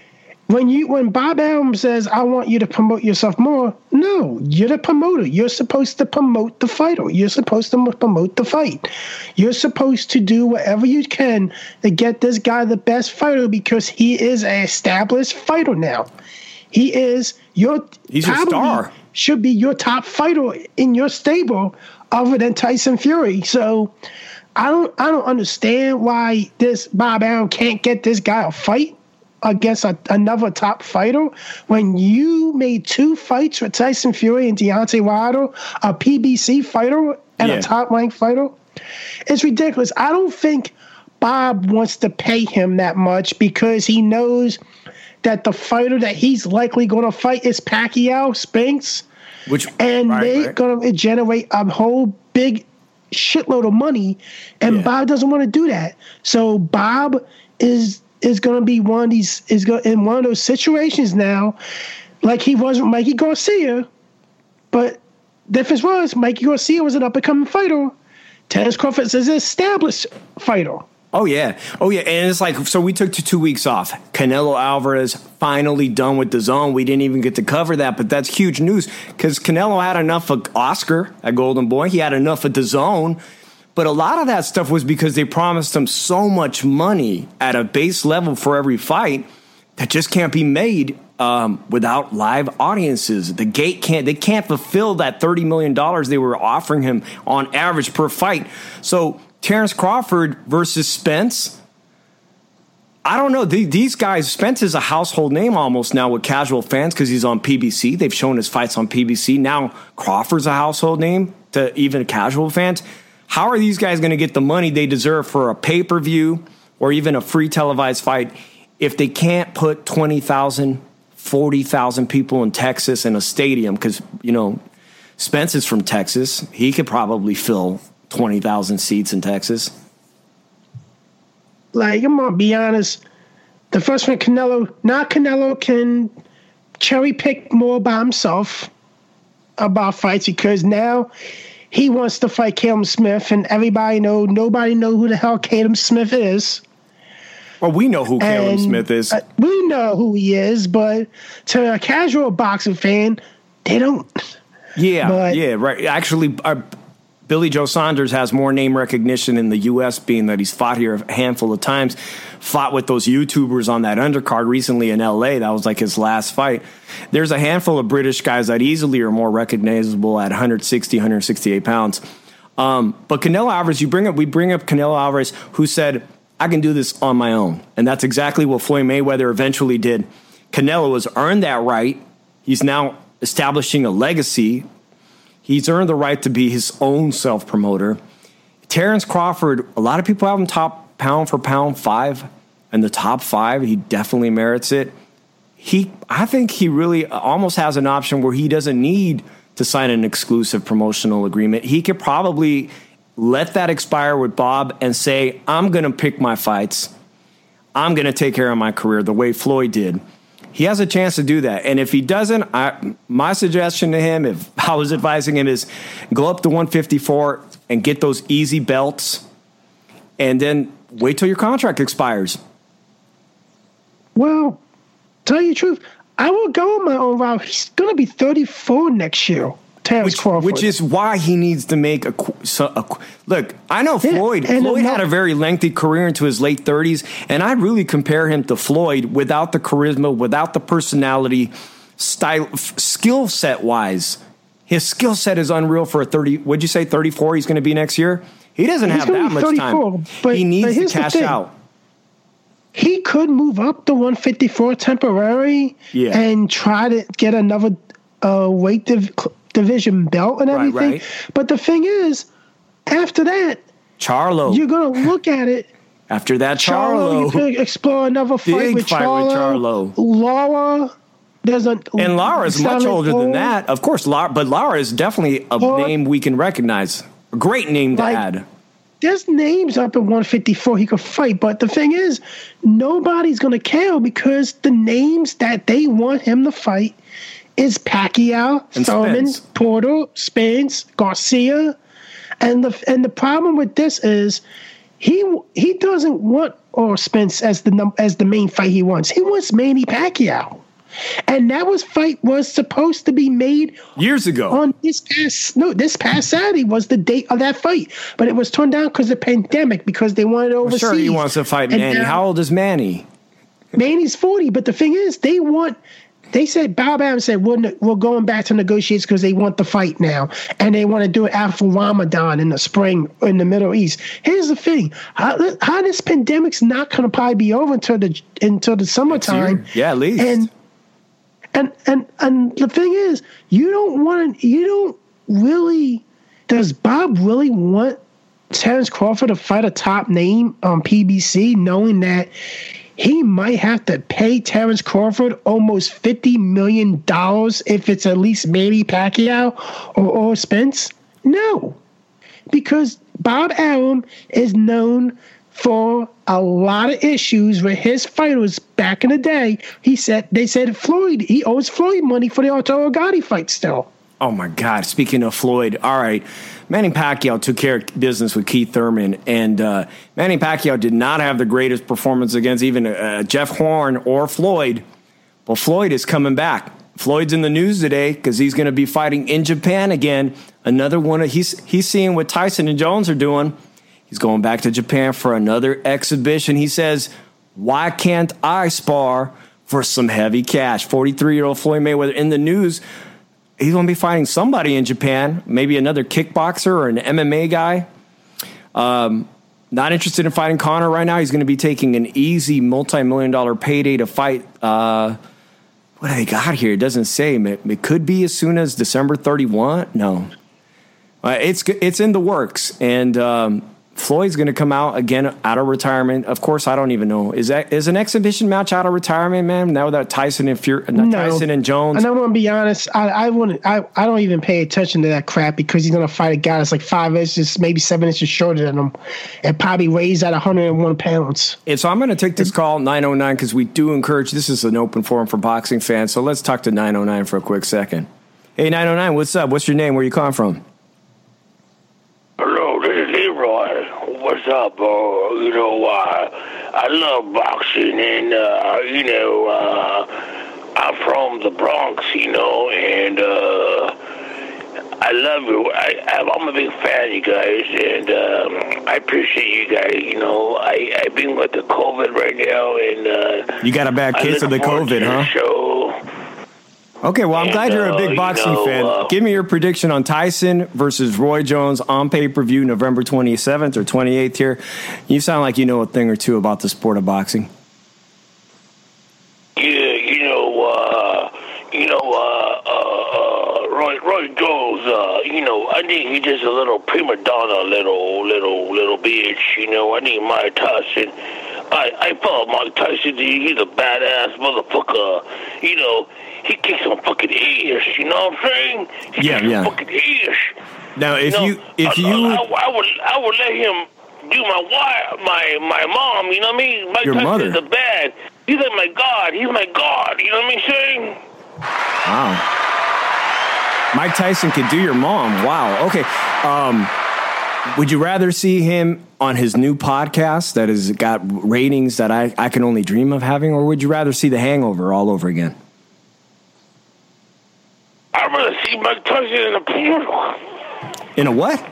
when Bob Arum says, I want you to promote yourself more, no, you're the promoter. You're supposed to promote the fighter. You're supposed to promote the fight. You're supposed to do whatever you can to get this guy the best fighter because he is an established fighter now. He's a star. Should be your top fighter in your stable other than Tyson Fury. So I don't understand why this Bob Arum can't get this guy a fight against another top fighter when you made 2 fights with Tyson Fury and Deontay Wilder, a PBC fighter and a top-ranked fighter. It's ridiculous. I don't think Bob wants to pay him that much because he knows that the fighter that he's likely going to fight is Pacquiao, Spinks, they're going to generate a whole big shitload of money, and Bob doesn't want to do that. So Bob is going to be in one of those situations now, like he was with Mikey Garcia. But the difference was Mikey Garcia was an up-and-coming fighter. Terence Crawford is an established fighter. Oh, yeah. And it's like, so we took 2 weeks off. Canelo Alvarez finally done with the zone. We didn't even get to cover that, but that's huge news because Canelo had enough of Oscar at Golden Boy. He had enough of the zone. But a lot of that stuff was because they promised him so much money at a base level for every fight that just can't be made without live audiences. They can't fulfill that $30 million they were offering him on average per fight. So Terence Crawford versus Spence, I don't know. These guys, Spence is a household name almost now with casual fans because he's on PBC. They've shown his fights on PBC. Now Crawford's a household name to even casual fans. How are these guys going to get the money they deserve for a pay-per-view or even a free televised fight if they can't put 20,000, 40,000 people in Texas in a stadium? Because, Spence is from Texas. He could probably fill 20,000 seats in Texas. Like, I'm going to be honest. the first one, Canelo can cherry pick more by himself about fights because now he wants to fight Caleb Smith, and nobody know who the hell Caleb Smith is. Well, we know who Caleb Smith is. We know who he is, but to a casual boxing fan, they don't. Yeah, right. Actually, Billy Joe Saunders has more name recognition in the U.S., being that he's fought here a handful of times, fought with those YouTubers on that undercard recently in L.A. That was like his last fight. There's a handful of British guys that easily are more recognizable at 160, 168 pounds. But Canelo Alvarez, we bring up Canelo Alvarez, who said, I can do this on my own. And that's exactly what Floyd Mayweather eventually did. Canelo has earned that right. He's now establishing a legacy. He's earned the right to be his own self-promoter. Terrence Crawford, a lot of people have him top pound for pound 5 in the top 5. He definitely merits it. I think he really almost has an option where he doesn't need to sign an exclusive promotional agreement. He could probably let that expire with Bob and say, I'm going to pick my fights. I'm going to take care of my career the way Floyd did. He has a chance to do that. And if he doesn't, my suggestion to him, if I was advising him, is go up to 154 and get those easy belts and then wait till your contract expires. Well, tell you the truth, I will go on my own route. He's going to be 34 next year. Which is why he needs to make a look. I know Floyd. Floyd had a very lengthy career into his late 30s, and I really compare him to Floyd without the charisma, without the personality, style, skill set wise. His skill set is unreal for a 30. Would you say 34? He's going to be next year. He doesn't have that much time. But he needs to cash out. He could move up to 154 temporary and try to get another weight division belt and everything. Right. But the thing is, after that, Charlo, you're going to look at it. After that, Charlo. You could explore another fight with Charlo. Laura. And Lara's much older than that. Of course, but Lara is definitely a name we can recognize. A great name to add. There's names up at 154 he could fight, but the thing is, nobody's going to care because the names that they want him to fight is Pacquiao, Thurman, Porter, Spence, Garcia, and the problem with this is he doesn't want Spence as the main fight he wants. He wants Manny Pacquiao, and that fight was supposed to be made years ago. On this past Saturday was the date of that fight, but it was turned down because of the pandemic because they wanted overseas. Sure, he wants to fight Manny. How old is Manny? Manny's 40, but the thing is, They said, Bob Adams said, we're going back to negotiations because they want the fight now. And they want to do it after Ramadan in the spring in the Middle East. Here's the thing. How this pandemic's not going to probably be over until the summertime. Yeah, at least. And the thing is, does Bob really want Terrence Crawford to fight a top name on PBC knowing that he might have to pay Terrence Crawford almost $50 million if it's at least Manny Pacquiao or Spence? No, because Bob Arum is known for a lot of issues with his fighters back in the day. They said Floyd, he owes Floyd money for the Arturo Gatti fight still. Oh, my God. Speaking of Floyd, all right. Manny Pacquiao took care of business with Keith Thurman, and Manny Pacquiao did not have the greatest performance against even Jeff Horn or Floyd, but Floyd is coming back. Floyd's in the news today because he's going to be fighting in Japan again. Another one. He's seeing what Tyson and Jones are doing. He's going back to Japan for another exhibition. He says, why can't I spar for some heavy cash? 43-year-old Floyd Mayweather in the news. He's going to be fighting somebody in Japan, maybe another kickboxer or an MMA guy. Not interested in fighting Conor right now. He's going to be taking an easy multi-million-dollar payday to fight. What do they got here? It doesn't say. It could be as soon as December 31. No. It's in the works. And Floyd's going to come out again out of retirement. Of course, I don't even know. Is an exhibition match out of retirement, man? Now that Tyson and Tyson and Jones. And I'm going to be honest. I don't even pay attention to that crap because he's going to fight a guy that's like 5 inches, maybe 7 inches shorter than him, and probably weighs at 101 pounds. And so I'm going to take this call 909 because we do encourage. This is an open forum for boxing fans. So let's talk to 909 for a quick second. Hey, 909, what's up? What's your name? Where you calling from? Hello, this is Leroy. What's up, bro? You know, I love boxing, and I'm from the Bronx, you know, and I love you. I'm a big fan of you guys, and I appreciate you guys. You know, I've been with the COVID right now, and you got a bad case of the COVID, huh? Show. Okay, well, I'm glad you're a big boxing fan. Give me your prediction on Tyson versus Roy Jones on pay-per-view November 27th or 28th here. You sound like you know a thing or two about the sport of boxing. Yeah, Roy Jones, I think he's just a little prima donna, little bitch, I think Mike Tyson, I follow Mike Tyson, he's a badass motherfucker, he kicks some fucking ass, you know what I'm saying? He kicks some fucking ass. Now, I would let him do my mom, you know what I mean? Mike Tyson is the bad. He's like my God. He's my God. You know what I'm saying? Wow. Mike Tyson could do your mom. Wow. Okay. Would you rather see him on his new podcast that has got ratings that I can only dream of having, or would you rather see The Hangover all over again? I'd rather see Mike Tyson in a porno. In a what?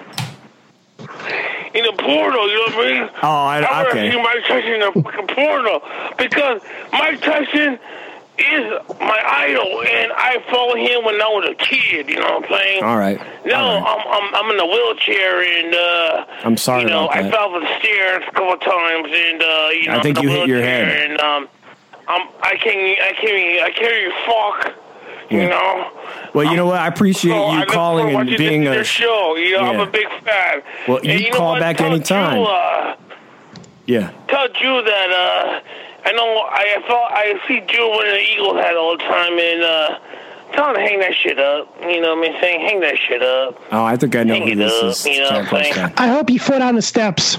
In a porno, you know what I mean? I'd rather see Mike Tyson in a fucking porno because Mike Tyson is my idol, and I followed him when I was a kid. You know what I'm saying? All right. No, I'm in a wheelchair, and I'm sorry about that. I fell off the stairs a couple of times, and I think you hit your head. And I can't fuck. Yeah. You know. Well, you know what? I appreciate you calling and being a show. I'm a big fan. Well, you call back anytime. Yeah. Tell Drew that I know I see Drew wearing an Eagle hat all the time, and tell him to hang that shit up. You know what I mean? Saying hang that shit up. Oh, I think I know who this is. You know what I'm saying? I hope you fall down the steps.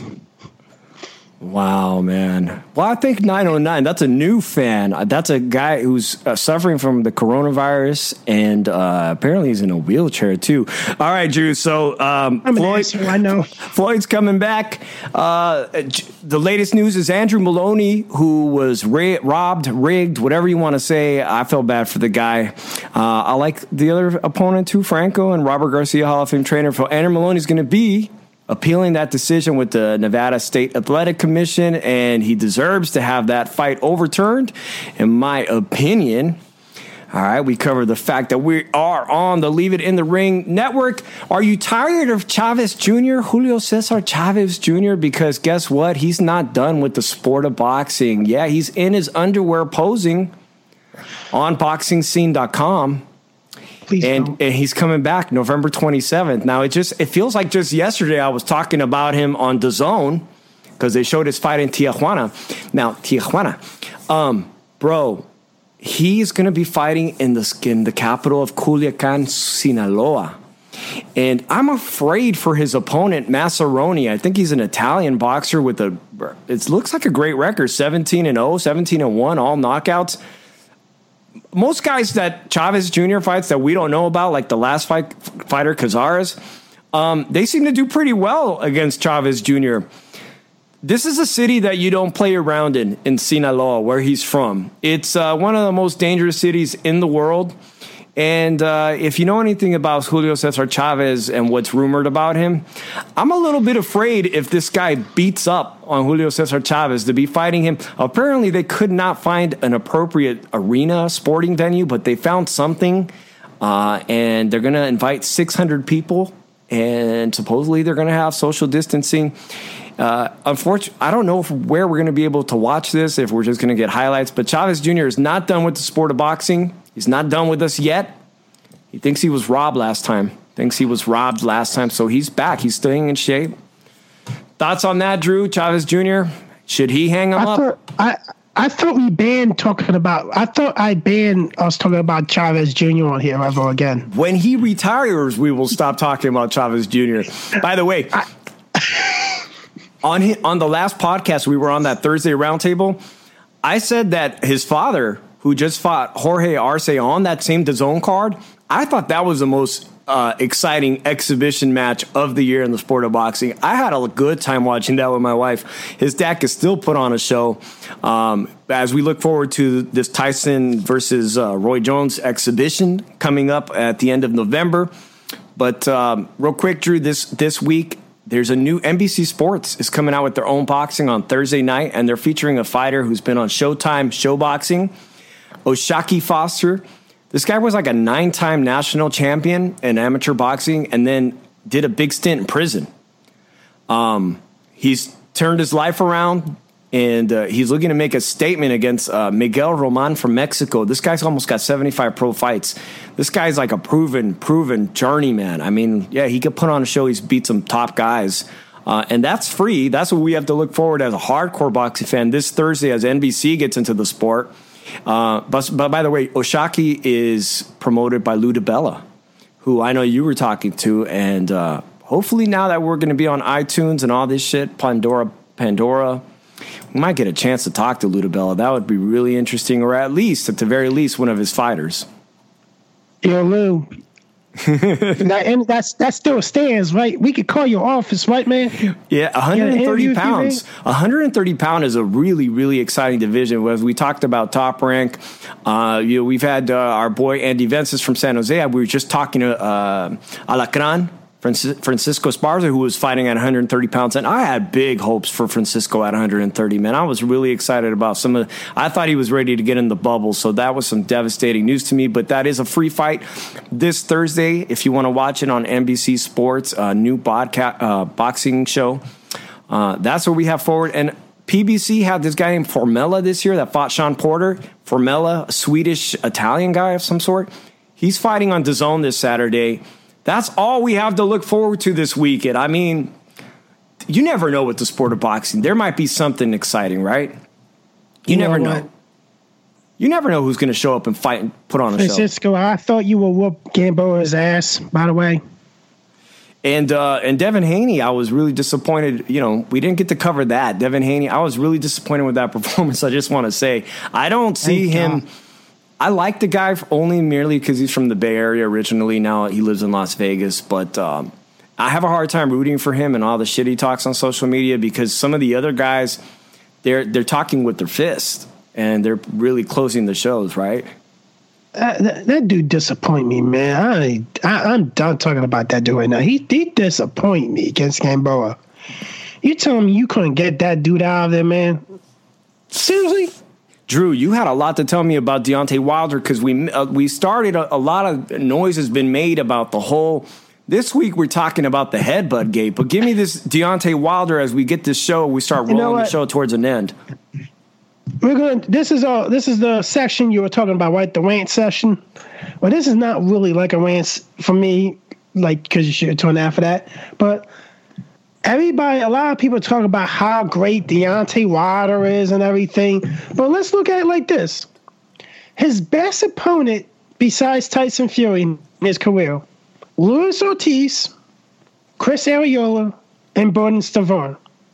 Wow, man. Well, I think 909, that's a new fan. That's a guy who's suffering from the coronavirus, and apparently he's in a wheelchair, too. All right, Drew, so I know. Floyd's coming back. The latest news is Andrew Maloney, who was robbed, rigged, whatever you want to say. I feel bad for the guy. I like the other opponent, too, Franco and Robert Garcia, Hall of Fame trainer. So Andrew Maloney's going to be appealing that decision with the Nevada State Athletic Commission, and he deserves to have that fight overturned, in my opinion. All right, we covered the fact that we are on the Leave It in the Ring network. Are you tired of Chavez Jr., Julio Cesar Chavez Jr.? Because guess what? He's not done with the sport of boxing. Yeah, he's in his underwear posing on BoxingScene.com. And he's coming back November 27th. Now, it feels like just yesterday I was talking about him on DAZN because they showed his fight in Tijuana. Now, Tijuana, bro, he's going to be fighting in the capital of Culiacan, Sinaloa. And I'm afraid for his opponent, Massaroni. I think he's an Italian boxer with it looks like a great record, 17-0, 17-1, all knockouts. Most guys that Chavez Jr. fights that we don't know about, like the last fighter, Cazares, they seem to do pretty well against Chavez Jr. This is a city that you don't play around in Sinaloa, where he's from. It's one of the most dangerous cities in the world. And if you know anything about Julio Cesar Chavez and what's rumored about him, I'm a little bit afraid if this guy beats up on Julio Cesar Chavez to be fighting him. Apparently, they could not find an appropriate arena, sporting venue, but they found something. And they're going to invite 600 people. And supposedly they're going to have social distancing. Unfortunately, I don't know where we're going to be able to watch this, if we're just going to get highlights. But Chavez Jr. is not done with the sport of boxing. He's not done with us yet. He thinks he was robbed last time. So he's back. He's staying in shape. Thoughts on that, Drew? Chavez Jr.? Should he hang him up? I thought we banned talking about. I thought I banned us talking about Chavez Jr. on here ever again. When he retires, we will stop talking about Chavez Jr. By the way, on the last podcast we were on, that Thursday roundtable, I said that his father, who just fought Jorge Arce on that same DAZN card, I thought that was the most exciting exhibition match of the year in the sport of boxing. I had a good time watching that with my wife. His dad could still put on a show. As we look forward to this Tyson versus Roy Jones exhibition coming up at the end of November. But real quick, Drew, this week, there's a new NBC Sports is coming out with their own boxing on Thursday night, and they're featuring a fighter who's been on Showtime Showboxing, O'Shaquie Foster. This guy was like a 9-time national champion in amateur boxing and then did a big stint in prison. He's turned his life around, and he's looking to make a statement against Miguel Roman from Mexico. This guy's almost got 75 pro fights. This guy's like a proven journeyman. I mean, yeah, he could put on a show. He's beat some top guys. And that's free. That's what we have to look forward as a hardcore boxing fan this Thursday as NBC gets into the sport. But by the way, O'Shaquie is promoted by Lou DiBella, who I know you were talking to, and hopefully now that we're going to be on iTunes and all this shit, Pandora, we might get a chance to talk to Lou DiBella. That would be really interesting, or at the very least, one of his fighters. Yo, Lou. And that still stands, right? We could call your office, right, man? Yeah, 130 pounds. 130 pound is a really, really exciting division. As we talked about Top Rank, we've had our boy Andy Vences from San Jose. We were just talking to Alacran, Francisco Esparza, who was fighting at 130 pounds, and I had big hopes for Francisco at 130, man. I was really excited about I thought he was ready to get in the bubble, so that was some devastating news to me, but that is a free fight this Thursday if you want to watch it on NBC Sports, a new boxing show. That's what we have forward, and PBC had this guy named Formella this year that fought Sean Porter. Formella, a Swedish-Italian guy of some sort. He's fighting on DAZN this Saturday. That's all we have to look forward to this weekend. I mean, you never know with the sport of boxing. There might be something exciting, right? You never know. You never know who's going to show up and fight and put on a show. Francisco, I thought you would whoop Gamboa's ass, by the way. And Devin Haney, I was really disappointed. We didn't get to cover that. Devin Haney, I was really disappointed with that performance. I just want to say, I don't see him. I like the guy only merely because he's from the Bay Area originally. Now he lives in Las Vegas. But I have a hard time rooting for him and all the shit he talks on social media because some of the other guys, they're talking with their fist and they're really closing the shows, right? That dude disappoint me, man. I'm done talking about that dude right now. He disappoint me against Gamboa. You telling me you couldn't get that dude out of there, man? Seriously? Drew, you had a lot to tell me about Deontay Wilder because we started a lot of noise has been made about the whole. This week we're talking about the headbutt gate, but give me this Deontay Wilder as we get this show. We start rolling the show towards an end. This is the section you were talking about, right? The rant session. Well, this is not really like a rant for me, like because you should turn after that, but. A lot of people talk about how great Deontay Wilder is and everything, but let's look at it like this. His best opponent, besides Tyson Fury in his career, Luis Ortiz, Chris Arreola, and Borden Stavern.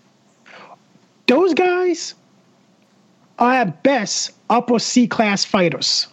Those guys are at best upper C-class fighters.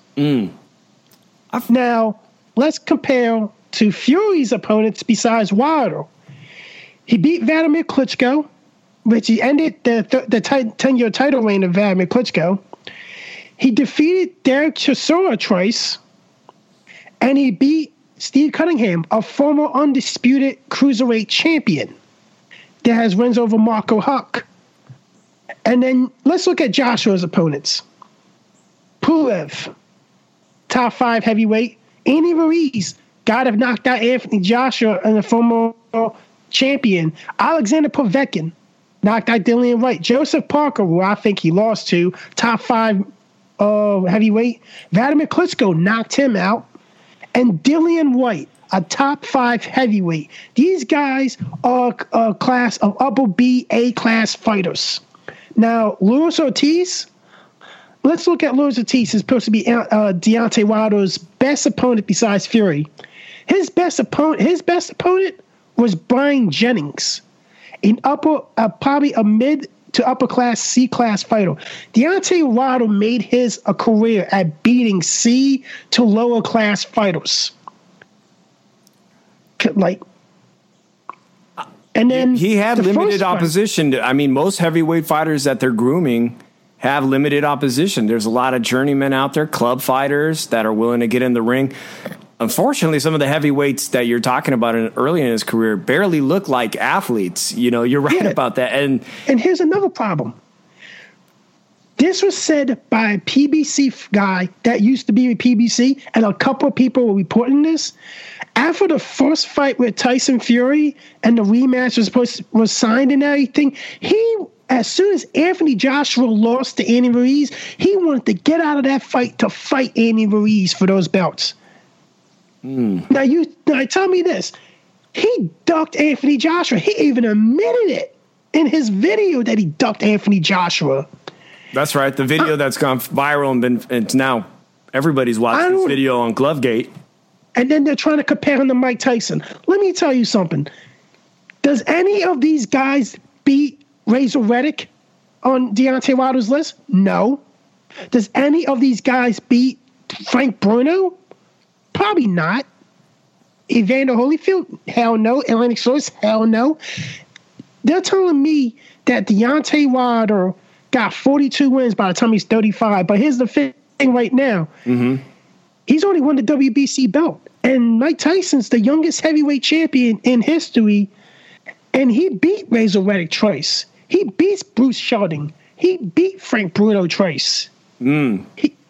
Now, let's compare to Fury's opponents besides Wilder. He beat Vladimir Klitschko, which he ended the 10-year title reign of Vladimir Klitschko. He defeated Derek Chisora twice, and he beat Steve Cunningham, a former undisputed cruiserweight champion that has wins over Marco Huck. And then let's look at Joshua's opponents. Pulev, top 5 heavyweight. Andy Ruiz, guy that knocked out Anthony Joshua and the former champion. Alexander Povetkin knocked out Dillian Wright. Joseph Parker, who I think he lost to, top 5 heavyweight. Vladimir Klitschko knocked him out. and Dillian White, a top 5 heavyweight. These guys are a class of upper B, A class fighters. Now, Luis Ortiz, let's look at Luis Ortiz. He's supposed to be Deontay Wilder's best opponent besides Fury. His best opponent was Brian Jennings, probably a mid to upper class C class fighter. Deontay Wilder made a career at beating C to lower class fighters. And then he had limited opposition. Most heavyweight fighters that they're grooming have limited opposition. There's a lot of journeymen out there, club fighters that are willing to get in the ring. Unfortunately, some of the heavyweights that you're talking about early in his career barely look like athletes. You're right about that. And here's another problem. This was said by a PBC guy that used to be with PBC, and a couple of people were reporting this. After the first fight with Tyson Fury and the rematch was signed and everything, as soon as Anthony Joshua lost to Andy Ruiz, he wanted to get out of that fight to fight Andy Ruiz for those belts. Now tell me this. He ducked Anthony Joshua. He even admitted it in his video that he ducked Anthony Joshua. That's right. The video that's gone viral and it's now everybody's watching this video on Glovegate. And then they're trying to compare him to Mike Tyson. Let me tell you something. Does any of these guys beat Razor Reddick on Deontay Wilder's list? No. Does any of these guys beat Frank Bruno? Probably not. Evander Holyfield? Hell no. Atlantic Source? Hell no. They're telling me that Deontay Wilder got 42 wins by the time he's 35. But here's the thing right now. He's only won the WBC belt. And Mike Tyson's the youngest heavyweight champion in history. And he beat Razor Reddick twice. He beats Bruce Sheldon. He beat Frank Bruno twice. I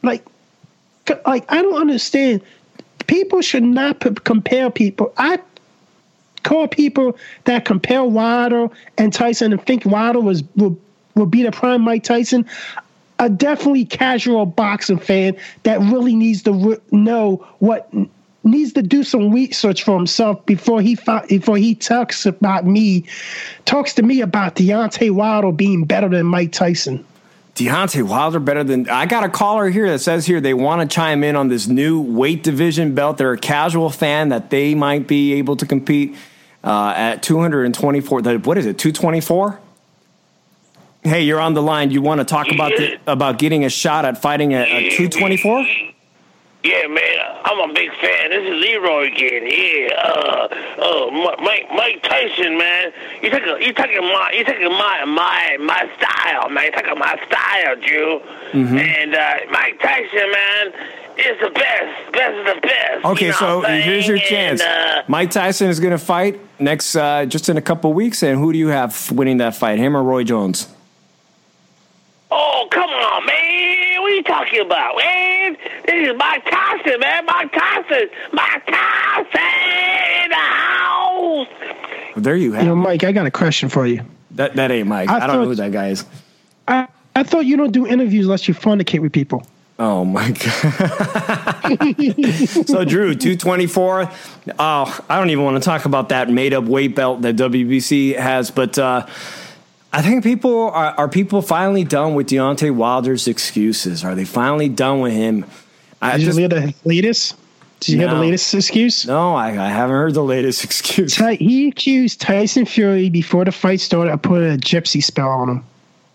don't understand. People should not compare people. I call people that compare Wilder and Tyson and think Wilder will be the prime Mike Tyson a definitely casual boxing fan that really needs to needs to do some research for himself before he talks to me about Deontay Wilder being better than Mike Tyson. Deontay Wilder better than... I got a caller here that says here they want to chime in on this new weight division belt. They're a casual fan that they might be able to compete at 224. What is it, 224? Hey, you're on the line. You want to talk about getting a shot at fighting at 224? Yeah, man, I'm a big fan. This is Leroy again. Yeah, Mike Tyson, man. You taking my style, man. You taking my style, Drew. And Mike Tyson, man, is the best of the best. Okay, so here's your chance. Mike Tyson is going to fight next, just in a couple weeks. And who do you have winning that fight, him or Roy Jones? Oh, come on, man. What are you talking about, man? This is Mike Tyson, man. Mike Tyson in the house. There you have it. Mike, I got a question for you. That ain't Mike. I don't know who that guy is. I thought you don't do interviews unless you fornicate with people. Oh, my God. So, Drew, 224. Oh, I don't even want to talk about that made-up weight belt that WBC has, but I think people are people finally done with Deontay Wilder's excuses? Are they finally done with him? Did you hear the latest? Did you hear the latest excuse? No, I haven't heard the latest excuse. He accused Tyson Fury before the fight started of putting a gypsy spell on him.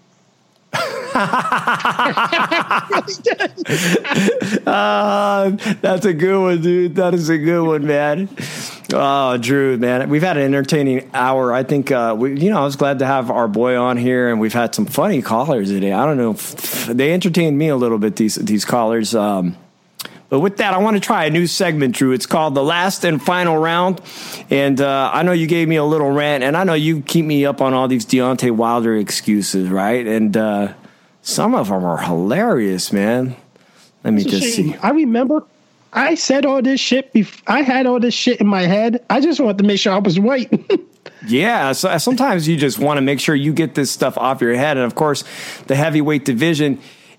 That's a good one, dude. That is a good one, man. Oh, Drew, man, we've had an entertaining hour. I think I was glad to have our boy on here, and we've had some funny callers today. I don't know if they entertained me a little bit, these callers. But with that, I want to try a new segment, Drew. It's called The Last and Final Round. And I know you gave me a little rant, and I know you keep me up on all these Deontay Wilder excuses, right? And some of them are hilarious, man. Let me just see. I remember I said all this shit. I had all this shit in my head. I just wanted to make sure I was right. Yeah, so sometimes you just want to make sure you get this stuff off your head. And, of course, the heavyweight division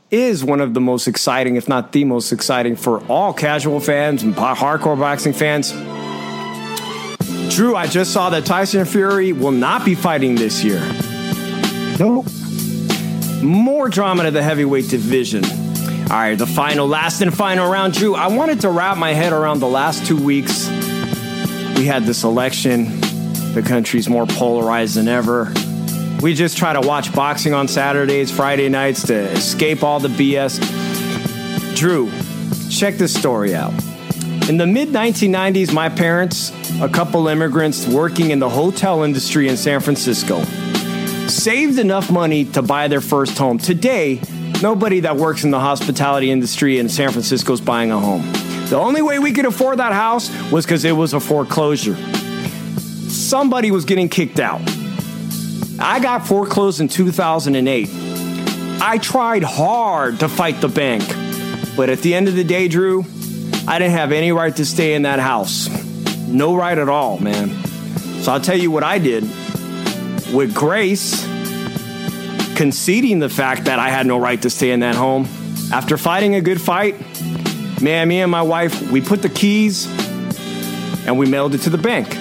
is one of the most exciting, if not the most exciting, for all casual fans and hardcore boxing fans. Drew, I just saw that Tyson Fury will not be fighting this year. Nope. More drama to the heavyweight division. All right, the last and final round. Drew, I wanted to wrap my head around the last 2 weeks. We had this election. The country's more polarized than ever. We just try to watch boxing on Saturdays, Friday nights to escape all the BS. Drew, check this story out. In the mid-1990s, my parents, a couple immigrants working in the hotel industry in San Francisco, saved enough money to buy their first home. Today, nobody that works in the hospitality industry in San Francisco is buying a home. The only way we could afford that house was because it was a foreclosure. Somebody was getting kicked out. I got foreclosed in 2008. I tried hard to fight the bank. But at the end of the day, Drew, I didn't have any right to stay in that house. No right at all, man. So I'll tell you what I did. With grace, conceding the fact that I had no right to stay in that home, after fighting a good fight, man, me and my wife, we put the keys and we mailed it to the bank.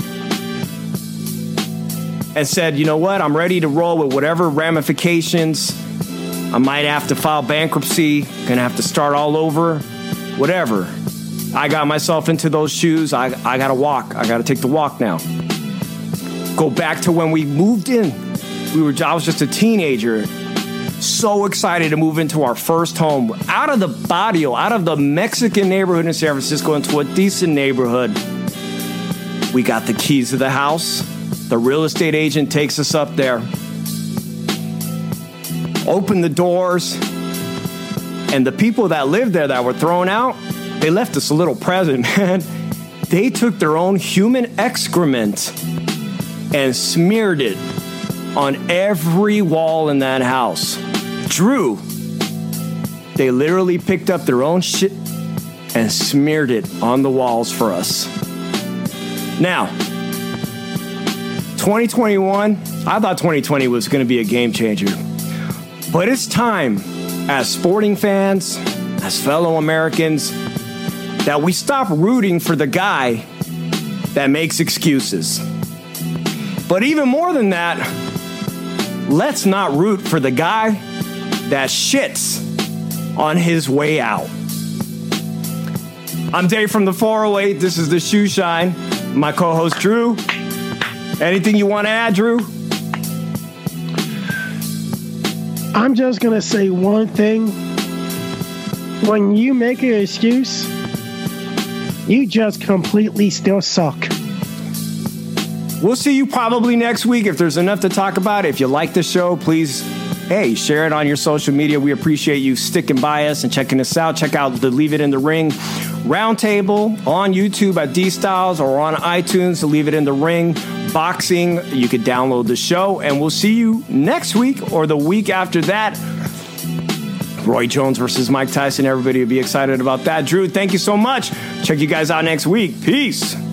And said, you know what, I'm ready to roll with whatever ramifications. I might have to file bankruptcy, gonna have to start all over, whatever. I got myself into those shoes. I gotta walk. I gotta take the walk now. Go back to when we moved in. I was just a teenager. So excited to move into our first home. Out of the barrio, out of the Mexican neighborhood in San Francisco into a decent neighborhood. We got the keys to the house. The real estate agent takes us up there. Open the doors. And the people that lived there that were thrown out, they left us a little present, man. They took their own human excrement and smeared it on every wall in that house. Drew, they literally picked up their own shit and smeared it on the walls for us. Now, 2021, I thought 2020 was going to be a game changer. But it's time, as sporting fans, as fellow Americans, that we stop rooting for the guy that makes excuses. But even more than that, let's not root for the guy that shits on his way out. I'm Dave from the 408. This is the Shoe Shine. My co-host, Drew. Anything you want to add, Drew? I'm just going to say one thing. When you make an excuse, you just completely still suck. We'll see you probably next week if there's enough to talk about. If you like the show, please, share it on your social media. We appreciate you sticking by us and checking us out. Check out the Leave It in the Ring Roundtable on YouTube at D-Styles or on iTunes to Leave It in the Ring Boxing. You could download the show, and we'll see you next week or the week after that. Roy Jones versus Mike Tyson. Everybody will be excited about that. Drew, thank you so much. Check you guys out next week. Peace.